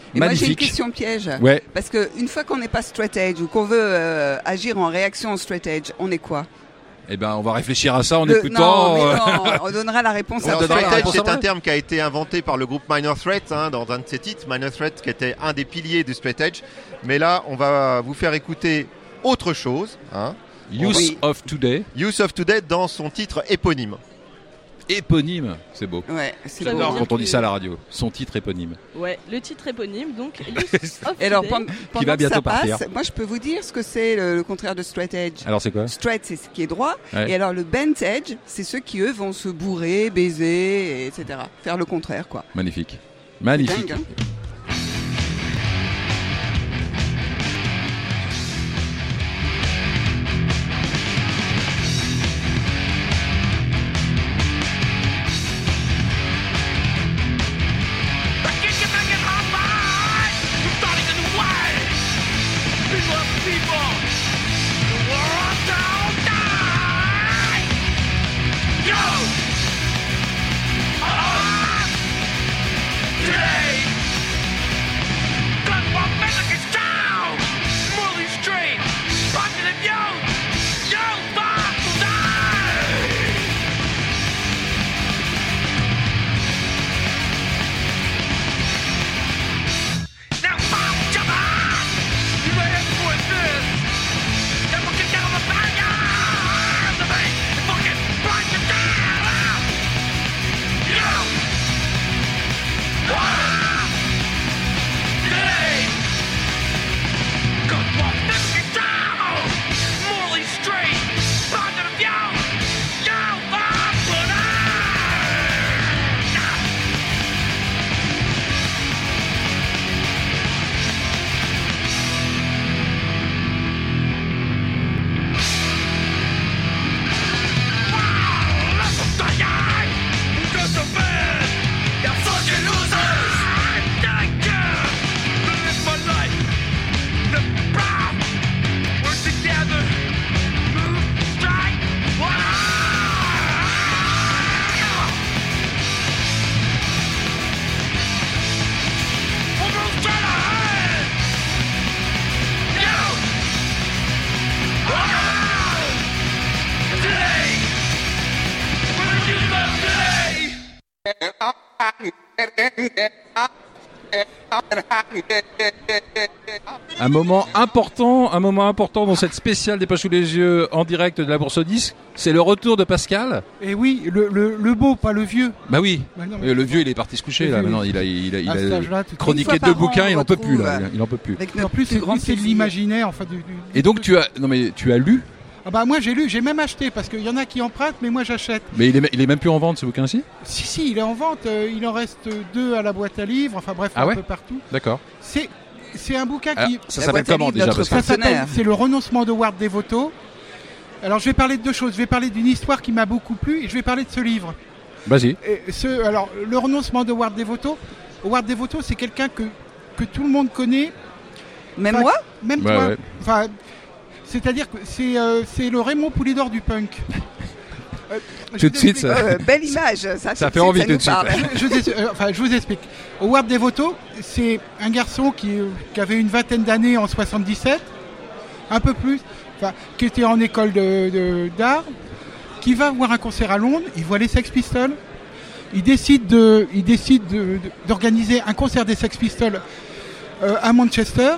Speaker 2: Et moi j'ai une
Speaker 1: Magnifique.
Speaker 2: question piège.
Speaker 1: Ouais.
Speaker 2: Parce qu'une fois qu'on n'est pas straight edge ou qu'on veut agir en réaction au straight edge, on est quoi?
Speaker 1: Eh ben, on va réfléchir à ça en
Speaker 2: Non,
Speaker 1: écoutant.
Speaker 2: mais non, on donnera la réponse
Speaker 7: Alors,
Speaker 2: après.
Speaker 7: straight edge, c'est
Speaker 1: après.
Speaker 7: un terme qui a été inventé par le groupe Minor Threat dans un de ses titres. Minor Threat qui était un des piliers du straight edge. Mais là, on va vous faire écouter autre chose.
Speaker 1: Use
Speaker 2: Oui.
Speaker 1: of Today.
Speaker 7: Use of Today dans son titre éponyme.
Speaker 1: Éponyme, c'est beau.
Speaker 2: Ouais, c'est
Speaker 5: Ça
Speaker 2: beau.
Speaker 5: veut
Speaker 1: J'adore
Speaker 5: dire
Speaker 1: quand on dit
Speaker 5: que-
Speaker 1: ça à la radio. Son titre éponyme.
Speaker 5: Ouais, le titre éponyme, donc Use of
Speaker 2: Et alors,
Speaker 5: Today.
Speaker 2: pendant
Speaker 1: va
Speaker 2: que
Speaker 1: bientôt
Speaker 2: ça
Speaker 1: partir.
Speaker 2: passe, moi je peux vous dire ce que c'est le contraire de straight edge.
Speaker 1: Alors c'est quoi?
Speaker 2: Straight, c'est ce qui est droit.
Speaker 1: Ouais.
Speaker 2: Et alors, le bent edge, c'est ceux qui, eux, vont se bourrer, baiser, etc. Faire le contraire, quoi.
Speaker 1: Magnifique.
Speaker 2: C'est
Speaker 1: Magnifique.
Speaker 2: dingue, hein.
Speaker 1: Un moment important dans cette spéciale des Pages sous les yeux en direct de la Bourse aux Disques, c'est le retour de Pascal.
Speaker 8: Et oui, le beau, pas le vieux.
Speaker 1: Bah oui,
Speaker 8: Bah non, mais-
Speaker 1: le vieux il est parti se coucher
Speaker 8: Le
Speaker 1: là,
Speaker 8: vieux,
Speaker 1: maintenant il a
Speaker 8: à cet âge-là, tout-
Speaker 1: chroniqué
Speaker 2: Une fois
Speaker 1: 2
Speaker 2: par an,
Speaker 1: bouquins, il
Speaker 2: on
Speaker 1: en peut plus là,
Speaker 2: retrouve,
Speaker 1: il en peut plus.
Speaker 2: Avec
Speaker 8: Et
Speaker 2: notre
Speaker 8: en plus,
Speaker 2: plus grand
Speaker 8: c'est de
Speaker 2: plaisir.
Speaker 8: l'imaginaire, enfin du.
Speaker 1: Et donc tu as lu,
Speaker 8: Ah bah moi j'ai lu, j'ai même acheté parce qu'il y en a qui empruntent, mais moi j'achète.
Speaker 1: mais il est même plus en vente ce bouquin-ci.
Speaker 8: Si, il est en vente. Il en reste 2 à la boîte à livres. Enfin bref,
Speaker 1: Ah
Speaker 8: un
Speaker 1: ouais
Speaker 8: peu partout.
Speaker 1: D'accord.
Speaker 8: C'est un bouquin
Speaker 1: Alors,
Speaker 8: qui.
Speaker 1: ça
Speaker 2: La
Speaker 1: s'appelle
Speaker 2: boîte à
Speaker 1: comment
Speaker 2: livres,
Speaker 1: déjà
Speaker 2: notre
Speaker 1: Pascal
Speaker 8: Ça s'appelle,
Speaker 2: partenaire.
Speaker 8: c'est le renoncement de Ward Devoto. Alors je vais parler de 2 choses. Je vais parler d'une histoire qui m'a beaucoup plu et je vais parler de ce livre.
Speaker 1: Vas-y.
Speaker 8: Et alors le renoncement de Ward Devoto. Ward Devoto, c'est quelqu'un que tout le monde connaît,
Speaker 2: Même
Speaker 8: Enfin,
Speaker 2: moi
Speaker 8: même
Speaker 1: Ouais,
Speaker 8: toi.
Speaker 1: ouais.
Speaker 8: Enfin, c'est-à-dire que c'est le Raymond Poulidor du punk.
Speaker 1: Tout de suite, ça.
Speaker 2: Belle image. Ça
Speaker 1: fait envie
Speaker 2: ça
Speaker 1: tout
Speaker 2: nous
Speaker 1: de suite.
Speaker 2: parle.
Speaker 8: Je vous explique. Howard Devoto, c'est un garçon qui avait une vingtaine d'années en 77, un peu plus, enfin, qui était en école d'art, qui va voir un concert à Londres, il voit les Sex Pistols, il décide d'organiser un concert des Sex Pistols à Manchester.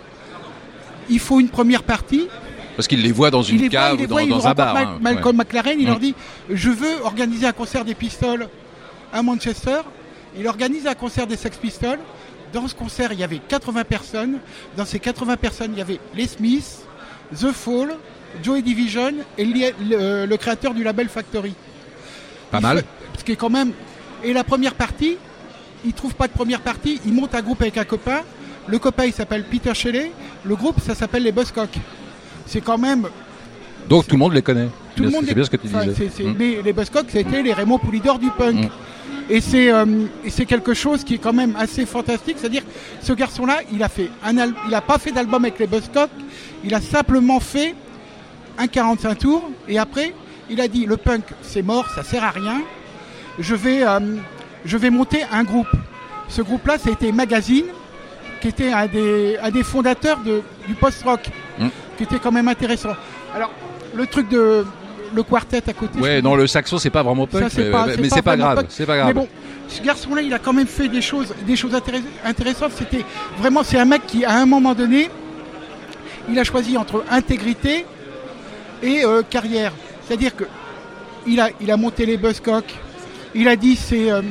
Speaker 8: Il faut une première partie.
Speaker 1: Parce qu'il les voit dans une cave ou
Speaker 8: il
Speaker 1: dans un bar.
Speaker 8: rencontre
Speaker 1: hein.
Speaker 8: Malcolm McLaren, il
Speaker 1: Mm.
Speaker 8: leur dit je veux organiser un concert des Pistols à Manchester. Il organise un concert des Sex Pistols. Dans ce concert, il y avait 80 personnes. Dans ces 80 personnes, il y avait les Smiths, The Fall, Joy Division et le créateur du label Factory.
Speaker 1: Pas mal.
Speaker 8: Ce qui est quand même. Et la première partie, il trouve pas de première partie. Il monte un groupe avec un copain. Le copain, il s'appelle Peter Shelley. Le groupe, ça s'appelle les Buzzcocks. C'est quand même.
Speaker 1: Donc tout le monde les connaît.
Speaker 8: Tout le monde
Speaker 1: C'est bien ce que tu
Speaker 8: enfin,
Speaker 1: disais.
Speaker 8: les Buzzcocks, c'était les Raymond Poulidor du punk.
Speaker 1: Mm.
Speaker 8: Et c'est quelque chose qui est quand même assez fantastique. C'est-à-dire, ce garçon-là, il a pas fait d'album avec les Buzzcocks. Il a simplement fait un 45 tours. Et après, il a dit le punk, c'est mort, ça sert à rien. Je vais monter un groupe. Ce groupe-là, ça a été Magazine. qui était un des fondateurs du post-rock, qui était quand même intéressant. Alors, le truc de le quartet à côté.
Speaker 1: Ouais, non, le saxo, c'est pas vraiment punk, mais c'est pas grave. C'est pas grave.
Speaker 8: Mais bon, ce garçon-là, il a quand même fait des choses intéressantes. C'est un mec qui, à un moment donné, il a choisi entre intégrité et carrière. C'est-à-dire que il a monté les Buzzcocks. Il a dit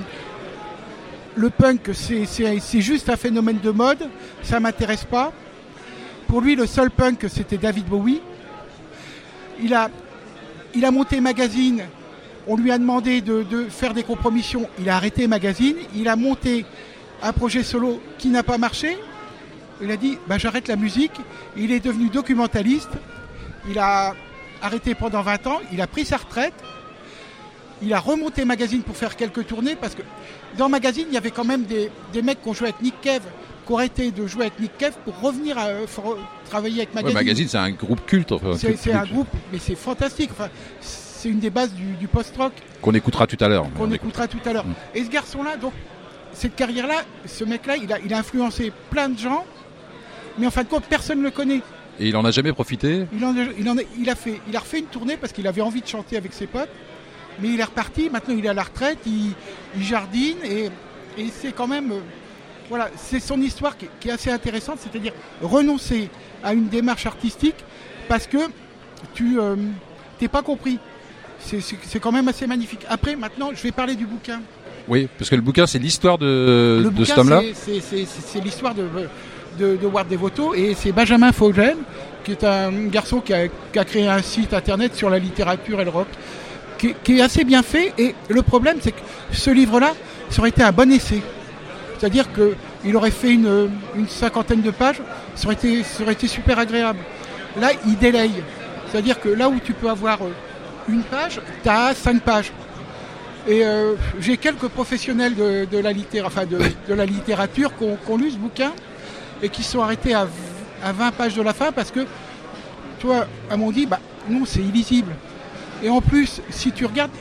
Speaker 8: le punk, c'est juste un phénomène de mode. Ça m'intéresse pas. Pour lui, le seul punk, c'était David Bowie. Il a monté Magazine. On lui a demandé de faire des compromissions. Il a arrêté Magazine. Il a monté un projet solo qui n'a pas marché. Il a dit j'arrête la musique. Il est devenu documentaliste. Il a arrêté pendant 20 ans. Il a pris sa retraite. Il a remonté Magazine pour faire quelques tournées. Parce que dans Magazine, il y avait quand même des mecs qui ont joué avec Nick Cave, qui ont arrêté de jouer avec Nick Cave pour revenir travailler avec Magazine.
Speaker 1: Ouais, Magazine, c'est un groupe culte.
Speaker 8: C'est un groupe, mais c'est fantastique. Enfin, c'est une des bases du post-rock.
Speaker 1: Qu'on écoutera tout à l'heure.
Speaker 8: Et ce garçon-là, donc, cette carrière-là, ce mec-là, il a influencé plein de gens, mais en fin de compte, personne ne le connaît.
Speaker 1: Et il en a jamais profité.
Speaker 8: Il a refait une tournée parce qu'il avait envie de chanter avec ses potes, mais il est reparti. Maintenant, il est à la retraite, il jardine et c'est quand même... Voilà, c'est son histoire qui est assez intéressante, c'est-à-dire renoncer à une démarche artistique parce que tu t'es pas compris. C'est quand même assez magnifique. Après, maintenant, je vais parler du bouquin.
Speaker 1: Oui, parce que le bouquin, c'est l'histoire de cet homme-là.
Speaker 8: C'est l'histoire de Ward Devoto et c'est Benjamin Fogel, qui est un garçon qui a créé un site internet sur la littérature et le rock, qui est assez bien fait. Et le problème, c'est que ce livre-là, ça aurait été un bon essai. C'est-à-dire qu'il aurait fait une 50aine de pages, ça aurait été super agréable. Là, il délaye. C'est-à-dire que là où tu peux avoir une page, tu as 5 pages. Et j'ai quelques professionnels de la littérature qui ont lu ce bouquin et qui sont arrêtés à 20 pages de la fin parce que, toi, à mon dit, non, c'est illisible. Et en plus, si tu regardes,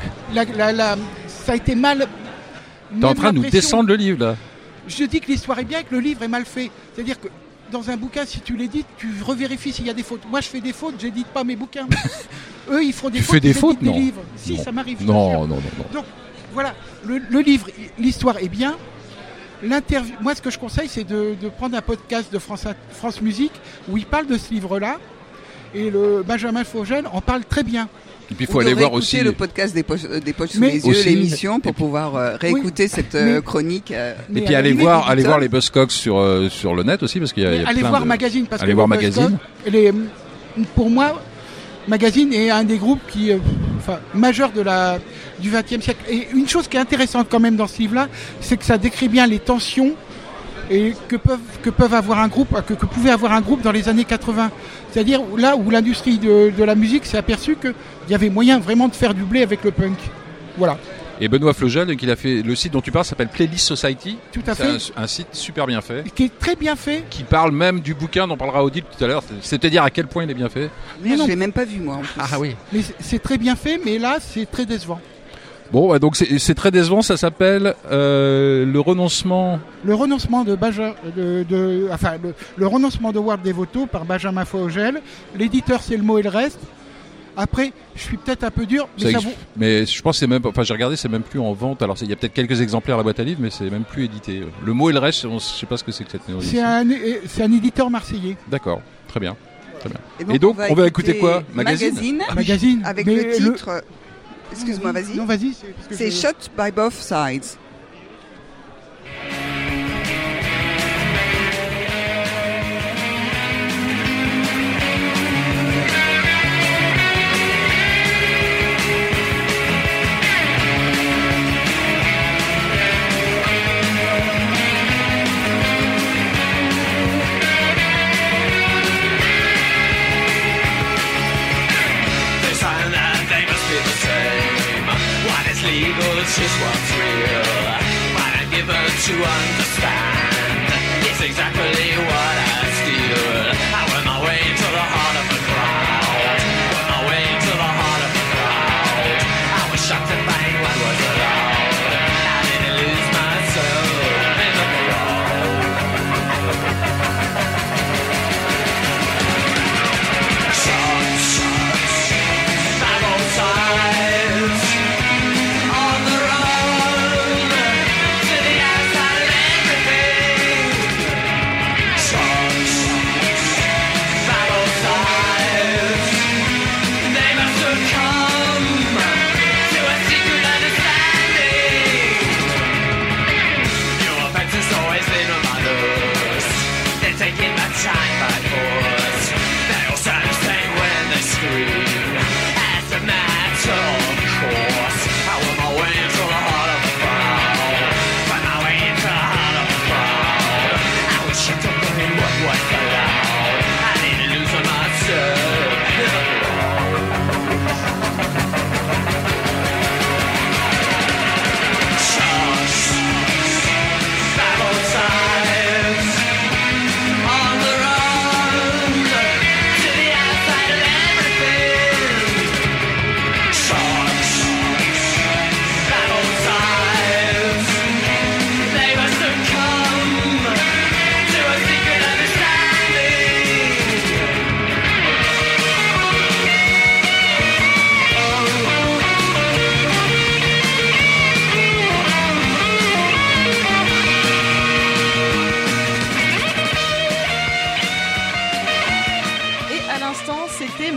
Speaker 8: ça a été mal...
Speaker 1: T'es en train de nous descendre le livre, là.
Speaker 8: Je dis que l'histoire est bien et que le livre est mal fait. C'est-à-dire que dans un bouquin, si tu l'édites, tu revérifies s'il y a des fautes. Moi, je fais des fautes, j'édite pas mes bouquins. Eux, ils font des fautes.
Speaker 1: Tu fais des fautes, non.
Speaker 8: Des livres. Si, ça m'arrive.
Speaker 1: Non.
Speaker 8: Donc, voilà, le livre, l'histoire est bien. L'interview, moi, ce que je conseille, c'est de prendre un podcast de France Musique où il parle de ce livre-là. Et le Benjamin Fogel en parle très bien.
Speaker 1: Et puis il faut aller voir aussi
Speaker 2: le podcast des poches sous les yeux, l'émission, pour pouvoir réécouter cette chronique.
Speaker 1: Et puis aller voir les Buzzcocks sur le net aussi, parce qu'il y a
Speaker 8: allez
Speaker 1: plein
Speaker 8: voir
Speaker 1: de...
Speaker 8: Magazine, parce
Speaker 1: allez
Speaker 8: que
Speaker 1: voir Magazine.
Speaker 8: Pour moi, Magazine est un des groupes majeurs du XXe siècle. Et une chose qui est intéressante quand même dans ce livre-là, c'est que ça décrit bien les tensions et que peuvent avoir un groupe, que pouvait avoir un groupe dans les années 80. C'est-à-dire là où l'industrie de la musique s'est aperçue qu'il y avait moyen vraiment de faire du blé avec le punk. Voilà.
Speaker 1: Et Benoît Flogel, qui a fait le site dont tu parles, s'appelle Playlist Society.
Speaker 8: Tout à fait.
Speaker 1: C'est un site super bien fait.
Speaker 8: Qui est très bien fait.
Speaker 1: Qui parle même du bouquin dont parlera Odile tout à l'heure. C'est-à-dire à quel point il est bien fait.
Speaker 2: Mais je l'ai même pas vu, moi, en plus.
Speaker 1: Ah oui.
Speaker 8: Mais c'est très bien fait, mais là, c'est très décevant.
Speaker 1: Bon, donc c'est très décevant, ça s'appelle le renoncement.
Speaker 8: Le renoncement le renoncement de Ward Devoto par Benjamin Fogel. L'éditeur, c'est Le Mot et le Reste. Après, je suis peut-être un peu dur,
Speaker 1: mais je pense que c'est même, j'ai regardé, c'est même plus en vente. Alors il y a peut-être quelques exemplaires à la boîte à livres, mais c'est même plus édité. Le Mot et le Reste, je sais pas ce que c'est que cette maison.
Speaker 8: C'est un éditeur marseillais.
Speaker 1: D'accord, très bien. Et donc on va écouter quoi? Magazine.
Speaker 2: Avec le titre. Excuse-moi, vas-y.
Speaker 8: Non, vas-y.
Speaker 2: C'est Shot by Both Sides.
Speaker 9: It's just what's real. What I'm given to understand, it's exactly what I steal. I went my way to the heart of the crowd. Went my way to the heart of the crowd. I was shocked to find what was allowed. I didn't lose my soul in the crowd.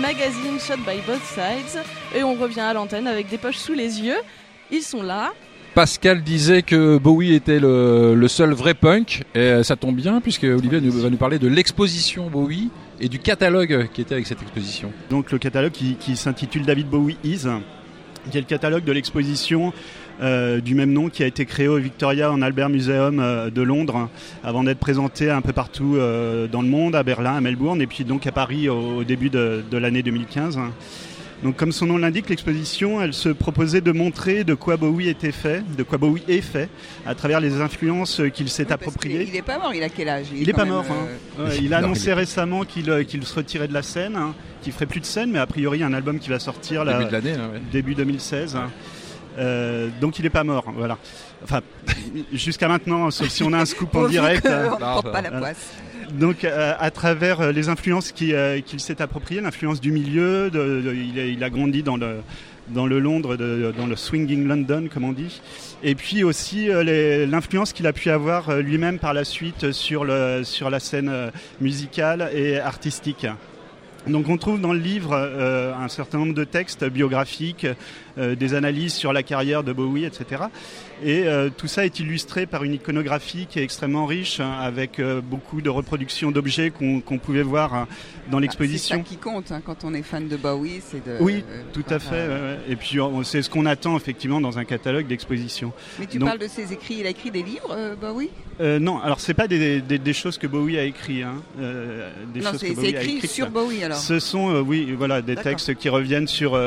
Speaker 5: magazine Shot by Both Sides. Et on revient à l'antenne avec des poches sous les yeux. Ils sont là.
Speaker 1: Pascal disait que Bowie était le seul vrai punk, et ça tombe bien puisque Olivier va nous parler de l'exposition Bowie et du catalogue qui était avec cette exposition.
Speaker 10: Donc le catalogue qui s'intitule David Bowie Is, qui est le catalogue de l'exposition du même nom qui a été créé au Victoria and Albert Museum de Londres avant d'être présenté un peu partout dans le monde, à Berlin, à Melbourne et puis donc à Paris au début de l'année 2015. Donc comme son nom l'indique, l'exposition, elle se proposait de montrer de quoi Bowie était fait, de quoi Bowie est fait, à travers les influences qu'il s'est appropriées.
Speaker 2: Il n'est pas mort, il a quel âge?
Speaker 10: Il n'est pas mort. Il a annoncé récemment qu'il se retirait de la scène, qu'il ferait plus de scène, mais a priori un album qui va sortir
Speaker 1: début de l'année,
Speaker 10: début 2016. Donc il n'est pas mort, voilà. Enfin, jusqu'à maintenant, sauf si on a un scoop en direct.
Speaker 2: On ne prend pas la poisse.
Speaker 10: Donc à travers les influences qu'il s'est appropriées, l'influence du milieu, il a grandi dans le Londres, dans le swinging London comme on dit, et puis aussi l'influence qu'il a pu avoir lui-même par la suite sur la scène musicale et artistique. Donc on trouve dans le livre un certain nombre de textes biographiques, des analyses sur la carrière de Bowie, etc. Et tout ça est illustré par une iconographie qui est extrêmement riche, avec beaucoup de reproductions d'objets qu'on pouvait voir dans l'exposition.
Speaker 2: C'est ça qui compte quand on est fan de Bowie, c'est de...
Speaker 10: Oui, tout à fait. Et puis c'est ce qu'on attend effectivement dans un catalogue d'exposition.
Speaker 2: Mais tu parles de ses écrits, il a écrit des livres, Bowie?
Speaker 10: Non, alors c'est pas des choses que Bowie a écrit.
Speaker 2: Non, c'est écrit sur Bowie alors.
Speaker 10: Ce sont, des textes qui reviennent sur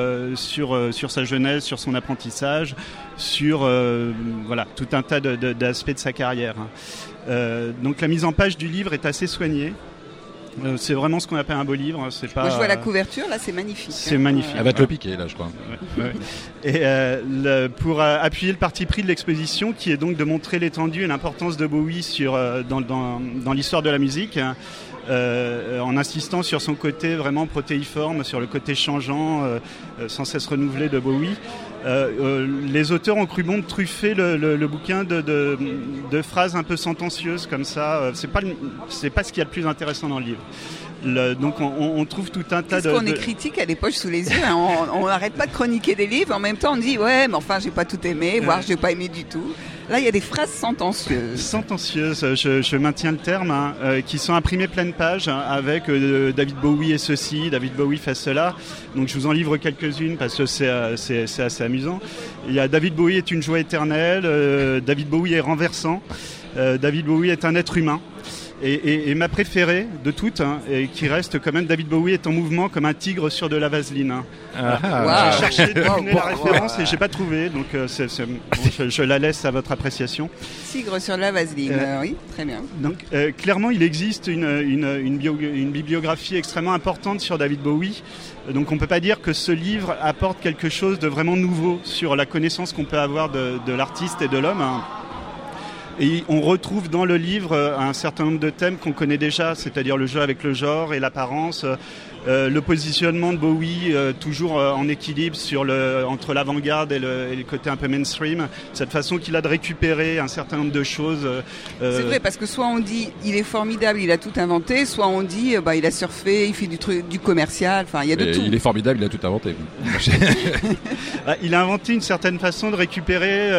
Speaker 10: sa jeunesse, sur son apprentissage, sur tout un tas d'aspects de sa carrière. Donc la mise en page du livre est assez soignée. C'est vraiment ce qu'on appelle un beau livre. C'est pas...
Speaker 2: Moi je vois la couverture, là c'est magnifique.
Speaker 10: C'est magnifique.
Speaker 1: Elle va te le piquer là je crois.
Speaker 10: Ouais. Et pour appuyer le parti pris de l'exposition, qui est donc de montrer l'étendue et l'importance de Bowie dans l'histoire de la musique, en insistant sur son côté vraiment protéiforme, sur le côté changeant, sans cesse renouvelé de Bowie. Les auteurs ont cru bon de truffer le bouquin de phrases un peu sentencieuses comme ça. C'est pas ce qu'il y a de plus intéressant dans le livre. Donc on trouve tout un tas de...
Speaker 2: Qu'est-ce qu'on est critique à des poches sous les yeux, hein. On n'arrête pas de chroniquer des livres, en même temps on dit ouais mais enfin j'ai pas tout aimé, voire j'ai pas aimé du tout. Là il y a des phrases sentencieuses.
Speaker 10: Sentencieuses, je maintiens le terme, qui sont imprimées pleine page, avec David Bowie et ceci, David Bowie fait cela. Donc je vous en livre quelques-unes parce que c'est assez amusant. Il y a David Bowie est une joie éternelle, David Bowie est renversant, David Bowie est un être humain. Et ma préférée de toutes, et qui reste quand même, David Bowie est en mouvement comme un tigre sur de la vaseline. Voilà. J'ai cherché de deviner la référence et j'ai pas trouvé, donc je la laisse à votre appréciation.
Speaker 2: Tigre sur la vaseline, oui, très bien.
Speaker 10: Donc clairement, il existe une bibliographie extrêmement importante sur David Bowie. Donc on peut pas dire que ce livre apporte quelque chose de vraiment nouveau sur la connaissance qu'on peut avoir de l'artiste et de l'homme. Et on retrouve dans le livre un certain nombre de thèmes qu'on connaît déjà, c'est-à-dire le jeu avec le genre et l'apparence, le positionnement de Bowie, toujours en équilibre entre l'avant-garde et le côté un peu mainstream, cette façon qu'il a de récupérer un certain nombre de choses.
Speaker 2: C'est vrai, parce que soit on dit il est formidable, il a tout inventé, soit on dit il a surfé, il fait du commercial, enfin il y a de tout.
Speaker 1: Il est formidable, il a tout inventé.
Speaker 10: Il a inventé une certaine façon de récupérer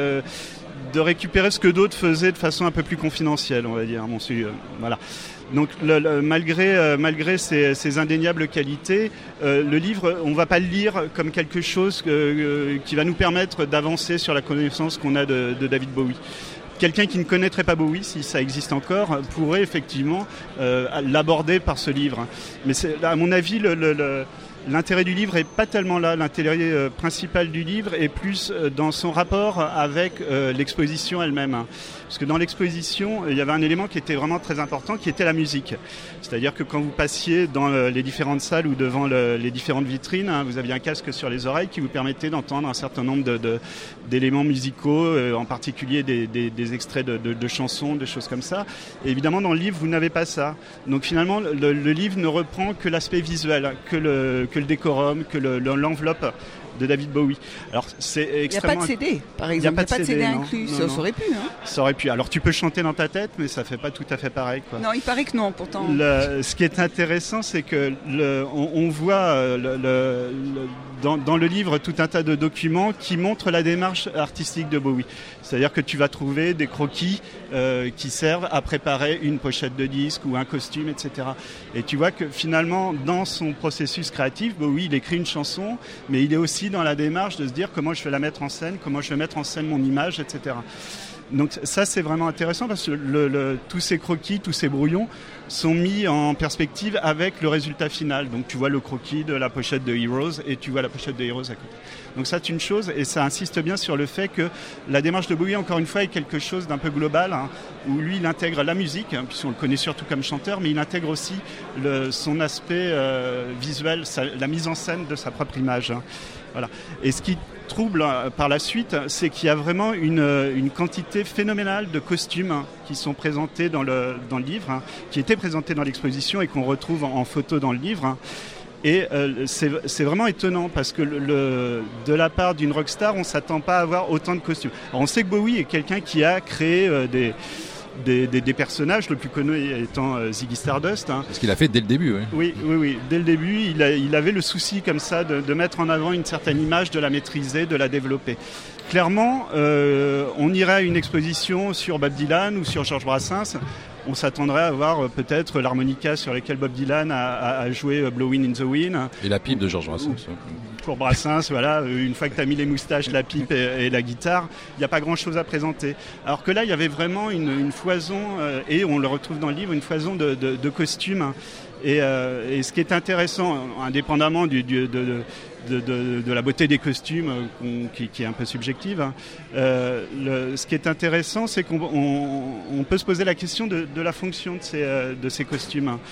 Speaker 10: ce que d'autres faisaient de façon un peu plus confidentielle, on va dire. Voilà. Donc malgré ces indéniables qualités, le livre, on ne va pas le lire comme quelque chose qui va nous permettre d'avancer sur la connaissance qu'on a de David Bowie. Quelqu'un qui ne connaîtrait pas Bowie, si ça existe encore, pourrait effectivement l'aborder par ce livre. Mais à mon avis, l'intérêt du livre n'est pas tellement là. L'intérêt principal du livre est plus dans son rapport avec l'exposition elle-même. Parce que dans l'exposition, il y avait un élément qui était vraiment très important, qui était la musique. C'est-à-dire que quand vous passiez dans les différentes salles ou devant les différentes vitrines, vous aviez un casque sur les oreilles qui vous permettait d'entendre un certain nombre d'éléments musicaux, en particulier des extraits de chansons, des choses comme ça. Et évidemment, dans le livre, vous n'avez pas ça. Donc finalement, le livre ne reprend que l'aspect visuel, que le décorum, que l'enveloppe de David Bowie. Alors c'est
Speaker 2: Il n'y a
Speaker 10: extrêmement...
Speaker 2: pas de CD, par exemple. Il n'y a pas de CD inclus. Ça aurait pu. Hein.
Speaker 10: Ça aurait pu. Alors tu peux chanter dans ta tête, mais ça fait pas tout à fait pareil, quoi.
Speaker 2: Non, il paraît que non, pourtant.
Speaker 10: Ce qui est intéressant, c'est que on voit dans le livre tout un tas de documents qui montrent la démarche artistique de Bowie. C'est-à-dire que tu vas trouver des croquis qui servent à préparer une pochette de disque ou un costume, etc. Et tu vois que finalement, dans son processus créatif, Bowie, il écrit une chanson, mais il est aussi dans la démarche de se dire comment je vais la mettre en scène, comment je vais mettre en scène mon image, etc. Donc ça, c'est vraiment intéressant parce que tous ces croquis, tous ces brouillons sont mis en perspective avec le résultat final. Donc tu vois le croquis de la pochette de Heroes et tu vois la pochette de Heroes à côté. Donc ça, c'est une chose, et ça insiste bien sur le fait que la démarche de Bowie, encore une fois, est quelque chose d'un peu global, hein, où lui, il intègre la musique, hein, puisqu'on le connaît surtout comme chanteur, mais il intègre aussi son aspect visuel, la mise en scène de sa propre image. Hein. Voilà. Et ce qui trouble par la suite, c'est qu'il y a vraiment une quantité phénoménale de costumes qui sont présentés dans le livre, hein, qui étaient présentés dans l'exposition et qu'on retrouve en photo dans le livre. Hein. Et c'est vraiment étonnant parce que de la part d'une rockstar, on ne s'attend pas à avoir autant de costumes. Alors on sait que Bowie est quelqu'un qui a créé des personnages, le plus connu étant Ziggy Stardust. Hein.
Speaker 1: C'est ce qu'il a fait dès le début. Oui.
Speaker 10: Oui. Dès le début, il avait le souci comme ça de mettre en avant une certaine image, de la maîtriser, de la développer. Clairement, on irait à une exposition sur Bob Dylan ou sur Georges Brassens. On s'attendrait à voir peut-être l'harmonica sur laquelle Bob Dylan a joué Blowin' in the Wind.
Speaker 1: Et la pipe de Georges Brassens.
Speaker 10: Pour Brassens, voilà, une fois que tu as mis les moustaches, la pipe et la guitare, il n'y a pas grand-chose à présenter. Alors que là, il y avait vraiment une foison, et on le retrouve dans le livre, une foison de costumes. Et ce qui est intéressant, indépendamment de la beauté des costumes, qui est un peu subjective, hein, ce qui est intéressant, c'est qu'on peut se poser la question de la fonction de ces costumes. Hein.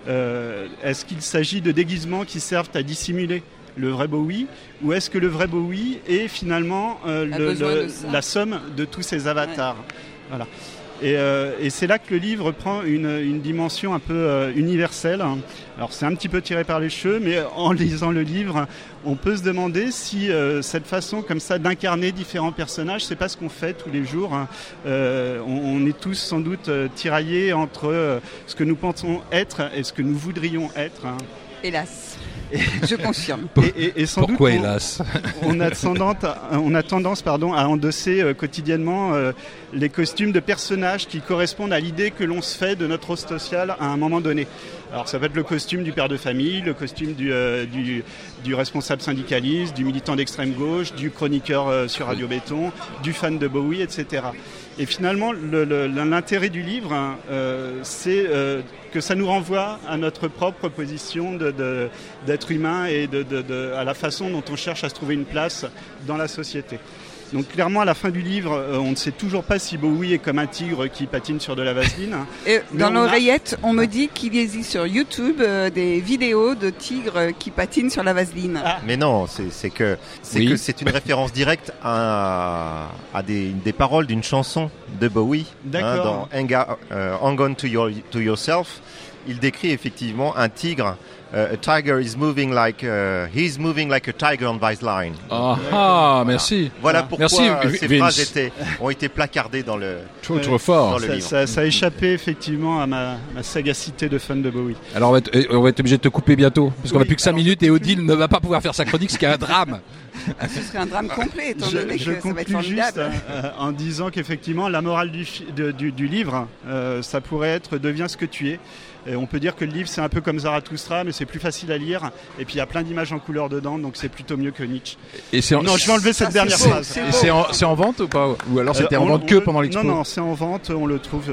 Speaker 10: Est-ce qu'il s'agit de déguisements qui servent à dissimuler le vrai Bowie, ou est-ce que le vrai Bowie est finalement la somme de tous ces avatars? Voilà. Et c'est là que le livre prend une dimension un peu universelle. Alors c'est un petit peu tiré par les cheveux, mais en lisant le livre, on peut se demander si cette façon comme ça d'incarner différents personnages, c'est pas ce qu'on fait tous les jours. Hein. On est tous sans doute tiraillés entre ce que nous pensons être et ce que nous voudrions être. Hein.
Speaker 2: Hélas. Je confirme.
Speaker 10: Et sans
Speaker 1: Pourquoi
Speaker 10: doute,
Speaker 1: hélas
Speaker 10: on a tendance à endosser quotidiennement les costumes de personnages qui correspondent à l'idée que l'on se fait de notre rôle social à un moment donné. Alors ça peut être le costume du père de famille, le costume du responsable syndicaliste, du militant d'extrême gauche, du chroniqueur sur Radio Béton, du fan de Bowie, etc. Et finalement, l'intérêt du livre, hein, c'est que ça nous renvoie à notre propre position d'être humain et à la façon dont on cherche à se trouver une place dans la société. Donc clairement, à la fin du livre, on ne sait toujours pas si Bowie est comme un tigre qui patine sur de la vaseline.
Speaker 2: Et dans l'oreillette, on me dit qu'il existe sur YouTube des vidéos de tigres qui patinent sur la vaseline.
Speaker 7: Ah. Mais non, c'est que c'est une référence directe à des paroles d'une chanson de Bowie.
Speaker 10: D'accord.
Speaker 7: Dans Hang On to Yourself, il décrit effectivement un tigre. A tiger is moving like he's moving like a tiger on this line.
Speaker 1: Merci.
Speaker 7: Voilà pourquoi
Speaker 1: merci,
Speaker 7: ces phrases ont été placardées dans le
Speaker 1: trop fort.
Speaker 7: dans le livre.
Speaker 10: Ça a échappé effectivement à ma sagacité de fan de Bowie.
Speaker 1: Alors on va être obligé de te couper bientôt parce qu'on n'a plus que 5 minutes et Odile ne va pas pouvoir faire sa chronique, ce qui est un drame.
Speaker 2: Ce serait un drame complet étant donné que ça va être
Speaker 10: juste
Speaker 2: formidable.
Speaker 10: en disant qu'effectivement la morale du livre, ça pourrait être deviens ce que tu es. Et on peut dire que le livre c'est un peu comme Zarathustra, mais c'est plus facile à lire et puis il y a plein d'images en couleur dedans, donc c'est plutôt mieux que Nietzsche. Non, je vais enlever cette dernière phrase.
Speaker 1: Et c'est en vente ou pas? Ou alors c'était en vente que pendant l'expo?
Speaker 10: Non, c'est en vente, on le trouve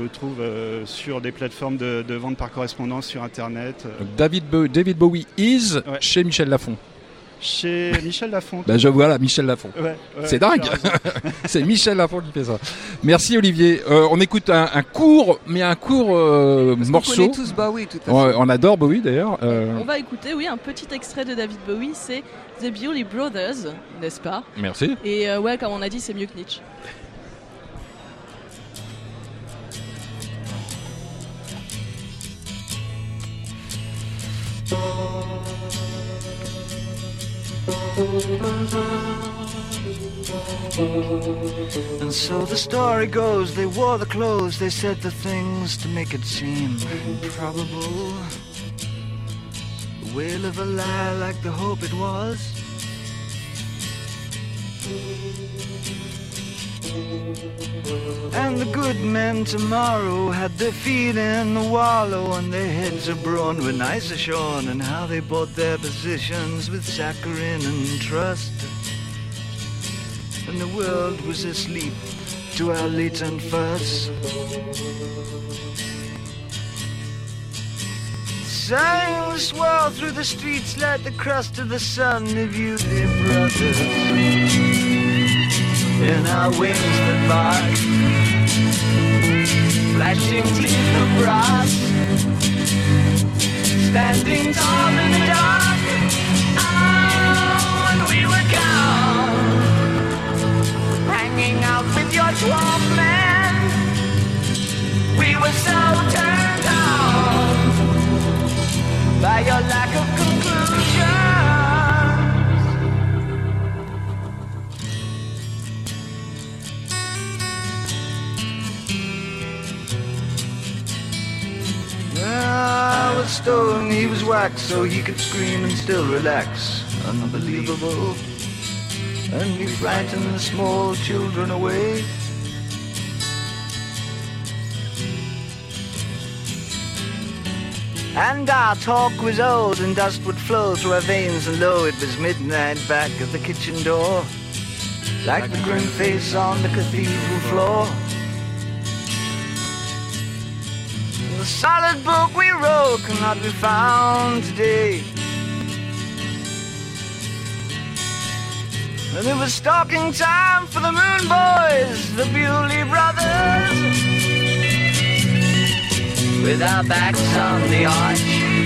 Speaker 10: sur des plateformes de vente par correspondance sur internet.
Speaker 1: Donc David Bowie is chez Michel Lafon.
Speaker 10: Chez Michel Lafon.
Speaker 1: Voilà, Michel Lafon.
Speaker 10: Ouais,
Speaker 1: c'est dingue. C'est Michel Lafon qui fait ça. Merci Olivier. On écoute un court morceau.
Speaker 2: On connaît tous Bowie, tout à fait.
Speaker 1: On adore Bowie d'ailleurs.
Speaker 5: On va écouter, un petit extrait de David Bowie, c'est The Bewley Brothers, n'est-ce pas?
Speaker 1: Merci.
Speaker 5: Et comme on a dit, c'est mieux que Nietzsche.
Speaker 9: Oh,
Speaker 11: And so the story goes, they wore the clothes, they said the things to make it seem improbable. The wail of a lie like the hope it was. And the good men tomorrow had their feet in the wallow and their heads abroad when ice are shorn, and how they bought their positions with saccharine and trust. And the world was asleep to our latent fuss. Signs swirl through the streets like the crust of the sun of you, dear brothers. In our wings that bark, flashing teeth of brass, standing tall in the dark. Oh, and we were gone, hanging out with your 12 men. We were so turned on by your lack of conclusion. I was stone, he was wax, so he could scream and still relax. Unbelievable. And we frightened the small children away. And our talk was old, and dust would flow through our veins, and lo, it was midnight back at the kitchen door, like the grim face on the cathedral floor. The solid book we wrote cannot be found today. And it was stalking time for the Moon Boys, the Bewley Brothers, with our backs on the arch.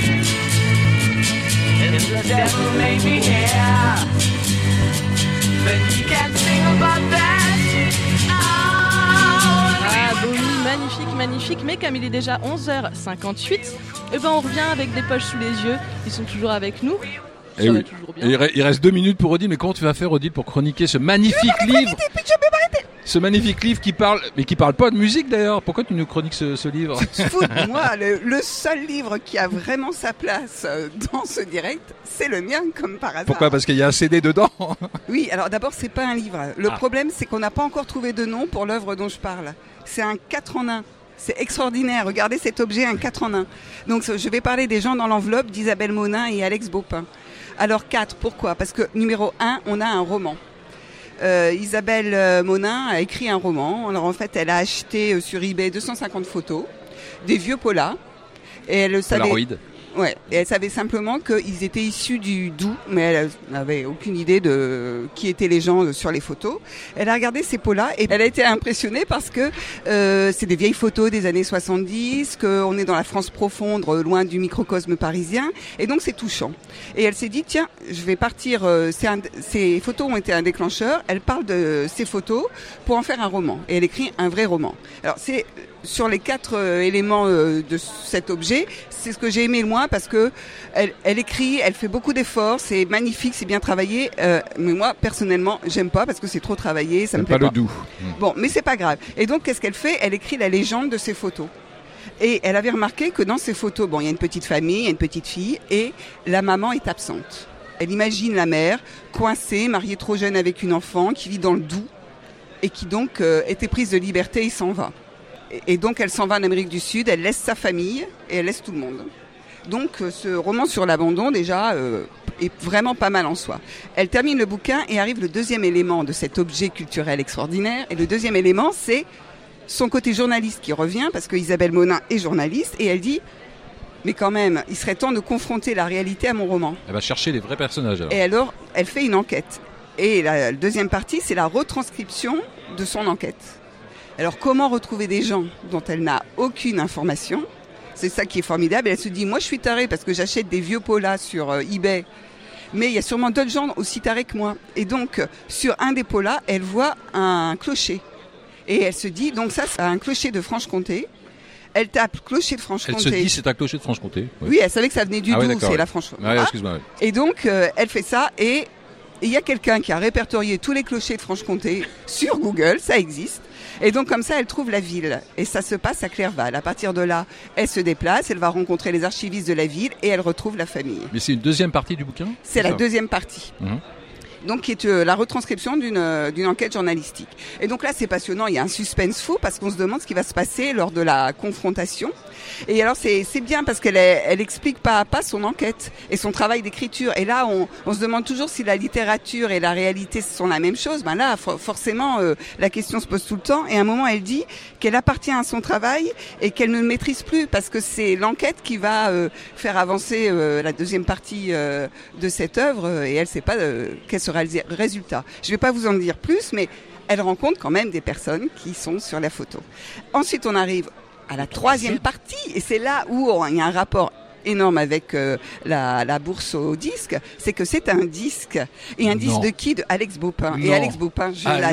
Speaker 11: And if the devil made me hear, then you can't sing about that.
Speaker 5: Magnifique, magnifique, mais comme il est déjà 11h58, eh ben on revient avec des poches sous les yeux, ils sont toujours avec nous.
Speaker 1: Et oui. Il reste 2 minutes pour Odile, mais comment tu vas faire, Odile, pour chroniquer ce magnifique livre? Ce magnifique livre qui parle, mais qui parle pas de musique d'ailleurs. Pourquoi tu nous chroniques ce livre?
Speaker 2: Tu te fous de moi, le seul livre qui a vraiment sa place dans ce direct, c'est le mien, comme par hasard.
Speaker 1: Pourquoi? Parce qu'il y a un CD dedans.
Speaker 2: Oui, alors d'abord, c'est pas un livre. Le problème, c'est qu'on n'a pas encore trouvé de nom pour l'œuvre dont je parle. C'est un 4 en 1. C'est extraordinaire. Regardez cet objet, un 4 en 1. Donc, je vais parler des gens dans l'enveloppe d'Isabelle Monin et Alex Baupin. Alors 4, pourquoi? Parce que numéro 1, on a un roman. Isabelle Monin a écrit un roman. Alors en fait, elle a acheté sur eBay 250 photos, des vieux polars. Et elle savait.
Speaker 1: Polaroid.
Speaker 2: Ouais. Et elle savait simplement qu'ils étaient issus du Doubs, mais elle n'avait aucune idée de qui étaient les gens sur les photos. Elle a regardé ces polars et elle a été impressionnée parce que c'est des vieilles photos des années 70, qu'on est dans la France profonde, loin du microcosme parisien, et donc c'est touchant. Et elle s'est dit, tiens, je vais partir, ces photos ont été un déclencheur, elle parle de ces photos pour en faire un roman. Et elle écrit un vrai roman. Alors c'est sur les 4 éléments de cet objet, c'est ce que j'ai aimé le moins parce que elle écrit, elle fait beaucoup d'efforts, c'est magnifique, c'est bien travaillé, mais moi personnellement j'aime pas parce que c'est trop travaillé, ça me plaît pas.
Speaker 1: Le doux.
Speaker 2: Bon, mais c'est pas grave. Et donc qu'est-ce qu'elle fait? Elle écrit la légende de ces photos. Et elle avait remarqué que dans ces photos, bon, il y a une petite famille, il y a une petite fille, et la maman est absente. Elle imagine la mère coincée, mariée trop jeune avec une enfant, qui vit dans le Doubs et qui donc était prise de liberté et s'en va. Et donc elle s'en va en Amérique du Sud, elle laisse sa famille et elle laisse tout le monde. Donc ce roman sur l'abandon déjà est vraiment pas mal en soi. Elle termine le bouquin et arrive le deuxième élément de cet objet culturel extraordinaire. Et le deuxième élément, c'est son côté journaliste qui revient, parce que Isabelle Monin est journaliste, et elle dit « Mais quand même, il serait temps de confronter la réalité à mon roman. »
Speaker 1: Elle va chercher les vrais personnages alors.
Speaker 2: Et alors, elle fait une enquête. Et la deuxième partie, c'est la retranscription de son enquête. Alors, comment retrouver des gens dont elle n'a aucune information? C'est ça qui est formidable. Et elle se dit, moi, je suis tarée parce que j'achète des vieux polas sur eBay. Mais il y a sûrement d'autres gens aussi tarés que moi. Et donc, sur un des polas, elle voit un clocher. Et elle se dit, donc ça, c'est un clocher de Franche-Comté. Elle tape clocher de Franche-Comté.
Speaker 1: Elle se dit, c'est un clocher de Franche-Comté.
Speaker 2: Oui, elle savait que ça venait du Doubs, c'est la Franche-Comté.
Speaker 1: Ouais, excuse-moi.
Speaker 2: Et donc, elle fait ça et Et il y a quelqu'un qui a répertorié tous les clochers de Franche-Comté sur Google, ça existe. Et donc comme ça, elle trouve la ville. Et ça se passe à Clerval. À partir de là, elle se déplace, elle va rencontrer les archivistes de la ville et elle retrouve la famille.
Speaker 1: Mais c'est une deuxième partie du bouquin ?
Speaker 2: C'est la
Speaker 1: ça
Speaker 2: deuxième partie.
Speaker 1: Mhm.
Speaker 2: Donc qui est la retranscription d'une enquête journalistique. Et donc là, c'est passionnant, il y a un suspense fou parce qu'on se demande ce qui va se passer lors de la confrontation. Et alors c'est bien parce elle explique pas à pas son enquête et son travail d'écriture. Et là, on se demande toujours si la littérature et la réalité sont la même chose. Ben là, forcément, la question se pose tout le temps. Et à un moment, elle dit qu'elle appartient à son travail et qu'elle ne le maîtrise plus parce que c'est l'enquête qui va faire avancer la deuxième partie de cette œuvre. Et elle sait pas quel sera le résultat. Je vais pas vous en dire plus, mais elle rencontre quand même des personnes qui sont sur la photo. Ensuite, on arrive à la troisième partie, et c'est là où il y a un rapport énorme avec la bourse au disque, c'est que c'est un disque. Et un disque de qui ? De Alex Baupin. Et Alex Baupin,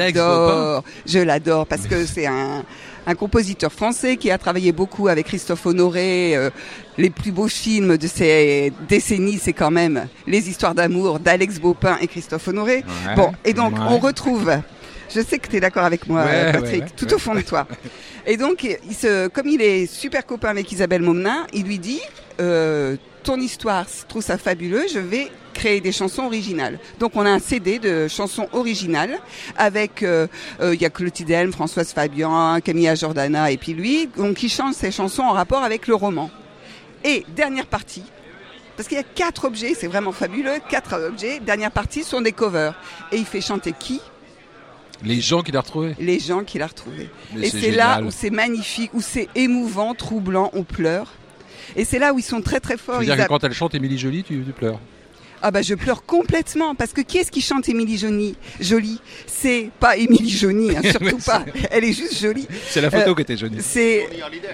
Speaker 2: je l'adore parce que c'est un compositeur français qui a travaillé beaucoup avec Christophe Honoré. Les plus beaux films de ces décennies, c'est quand même les histoires d'amour d'Alex Baupin et Christophe Honoré. Ouais, bon, et donc on retrouve... Je sais que tu es d'accord avec moi, Patrick, tout au fond de toi. Et donc, comme il est super copain avec Isabelle Momnin, il lui dit ton histoire, je trouve ça fabuleux, je vais créer des chansons originales. Donc, on a un CD de chansons originales avec, il y a Clotilde Delme, Françoise Fabian, Camilla Jordana et puis lui, donc il chante ses chansons en rapport avec le roman. Et dernière partie, parce qu'il y a 4 objets, c'est vraiment fabuleux, 4 objets, dernière partie sont des covers. Et il fait chanter qui ?
Speaker 1: Les gens qu'il a retrouvés.
Speaker 2: Les gens qu'il a retrouvés.
Speaker 1: Mais
Speaker 2: et c'est là où c'est magnifique, où c'est émouvant, troublant, on pleure. Et c'est là où ils sont très très forts.
Speaker 1: C'est-à-dire que quand elle chante Émilie Joly, tu pleures.
Speaker 2: Ah bah je pleure complètement, parce que qui est-ce qui chante Émilie Joly ? C'est pas Émilie Joly, hein, surtout pas. Elle est juste jolie.
Speaker 1: C'est la photo qui était jolie.
Speaker 2: C'est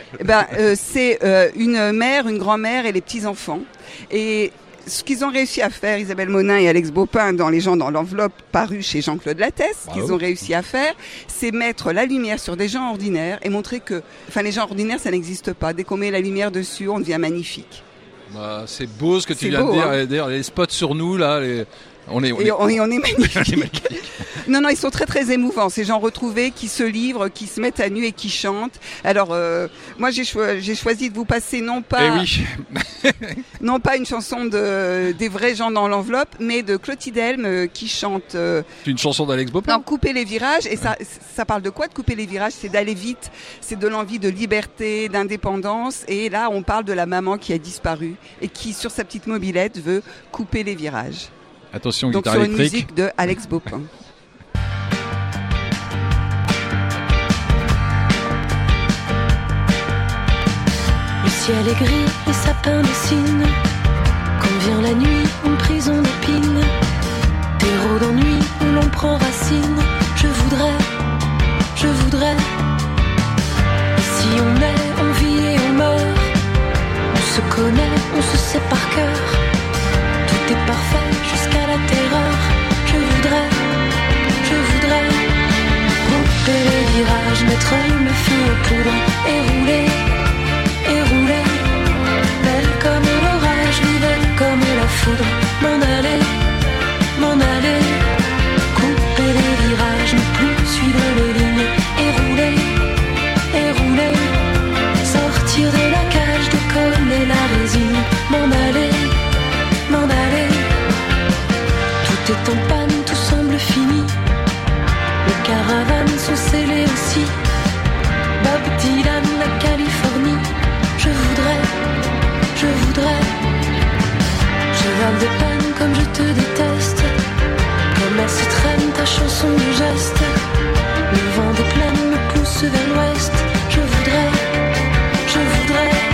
Speaker 2: une mère, une grand-mère et les petits-enfants. Et ce qu'ils ont réussi à faire, Isabelle Monin et Alex Baupin, dans Les gens dans l'enveloppe, paru chez Jean-Claude Lattès, ce qu'ils ont réussi à faire, c'est mettre la lumière sur des gens ordinaires et montrer que, les gens ordinaires, ça n'existe pas. Dès qu'on met la lumière dessus, on devient magnifique.
Speaker 1: Bah, c'est beau ce que tu viens de dire.
Speaker 2: Hein.
Speaker 1: D'ailleurs, les spots sur nous, là, on est
Speaker 2: magnifique. Non, ils sont très très émouvants. Ces gens retrouvés qui se livrent, qui se mettent à nu et qui chantent. Alors, moi j'ai choisi de vous passer non pas une chanson des vrais gens dans l'enveloppe, mais de Clotilde Delme qui chante.
Speaker 1: Une chanson d'Alex Baupin.
Speaker 2: Non, couper les virages. Et ça parle de quoi de couper les virages ? C'est d'aller vite. C'est de l'envie de liberté, d'indépendance. Et là, on parle de la maman qui a disparu et qui, sur sa petite mobilette, veut couper les virages.
Speaker 1: Attention,
Speaker 2: donc
Speaker 1: guitare
Speaker 2: sur
Speaker 1: électrique.
Speaker 2: Une musique de Alex Baupin.
Speaker 12: Le ciel est gris, les sapins dessinent. Quand vient la nuit, une prison d'épines. Terreau d'ennui où l'on prend racine. Je voudrais. Ici on est, on vit et on meurt. On se connaît, on se sait par cœur. Tout est parfait jusqu'à la terreur. Je voudrais couper les virages, mettre le feu aux poudres et rouler, belle comme l'orage, vive comme la foudre, m'en aller, couper les virages, ne plus suivre les lignes et rouler, sortir de la cage, décoller la résine, m'en aller. Tout est en panne, tout semble fini. Les caravanes sont scellées aussi. Bob Dylan, la Californie. Je voudrais. Cheval de peine comme je te déteste. Comme elle se traîne ta chanson de geste. Le vent des plaines me pousse vers l'ouest. Je voudrais.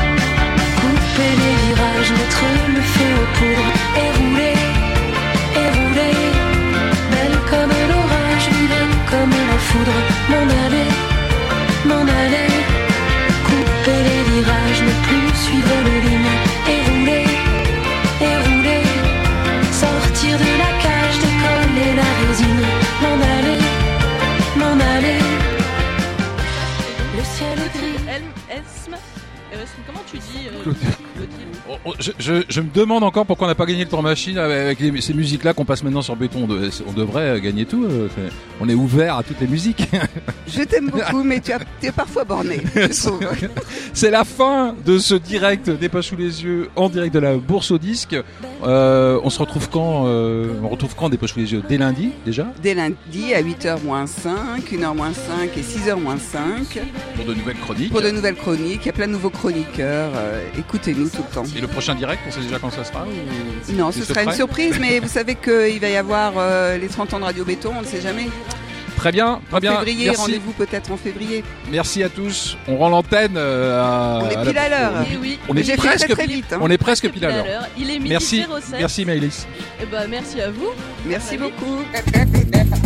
Speaker 5: Comment tu dis
Speaker 1: Clotilde.
Speaker 5: Clotilde
Speaker 1: Je me demande encore pourquoi on n'a pas gagné le temps machine avec ces musiques-là qu'on passe maintenant sur Béton. On devrait gagner tout. On est ouvert à toutes les musiques.
Speaker 2: Je t'aime beaucoup, mais tu es parfois borné. je trouve.
Speaker 1: C'est la fin de ce direct des Poches sous les yeux en direct de la Bourse au disque. On se retrouve quand On retrouve quand des Poches sous les yeux? Dès lundi déjà?
Speaker 2: Dès lundi à 8h-5, 1h-5 et 6h-5.
Speaker 1: Pour de nouvelles chroniques.
Speaker 2: Pour de nouvelles chroniques. Il y a plein de nouveaux chroniqueurs. Écoutez-nous tout le temps.
Speaker 1: Et le prochain direct, on sait déjà quand ça sera
Speaker 2: Non, ce sera une surprise, mais vous savez qu'il va y avoir les 30 ans de Radio Béton, on ne sait jamais.
Speaker 1: Très bien, très bien.
Speaker 2: Février,
Speaker 1: merci.
Speaker 2: Rendez-vous peut-être en février.
Speaker 1: Merci à tous. On rend l'antenne
Speaker 2: on est pile à l'heure.
Speaker 5: On
Speaker 2: est presque
Speaker 5: très
Speaker 2: vite.
Speaker 1: On est presque pile à l'heure.
Speaker 5: Il est midi
Speaker 1: merci.
Speaker 5: 07.
Speaker 1: Merci Maëlys.
Speaker 5: Et merci à vous.
Speaker 2: Merci beaucoup.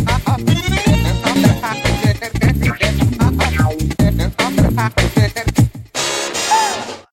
Speaker 6: Thank you.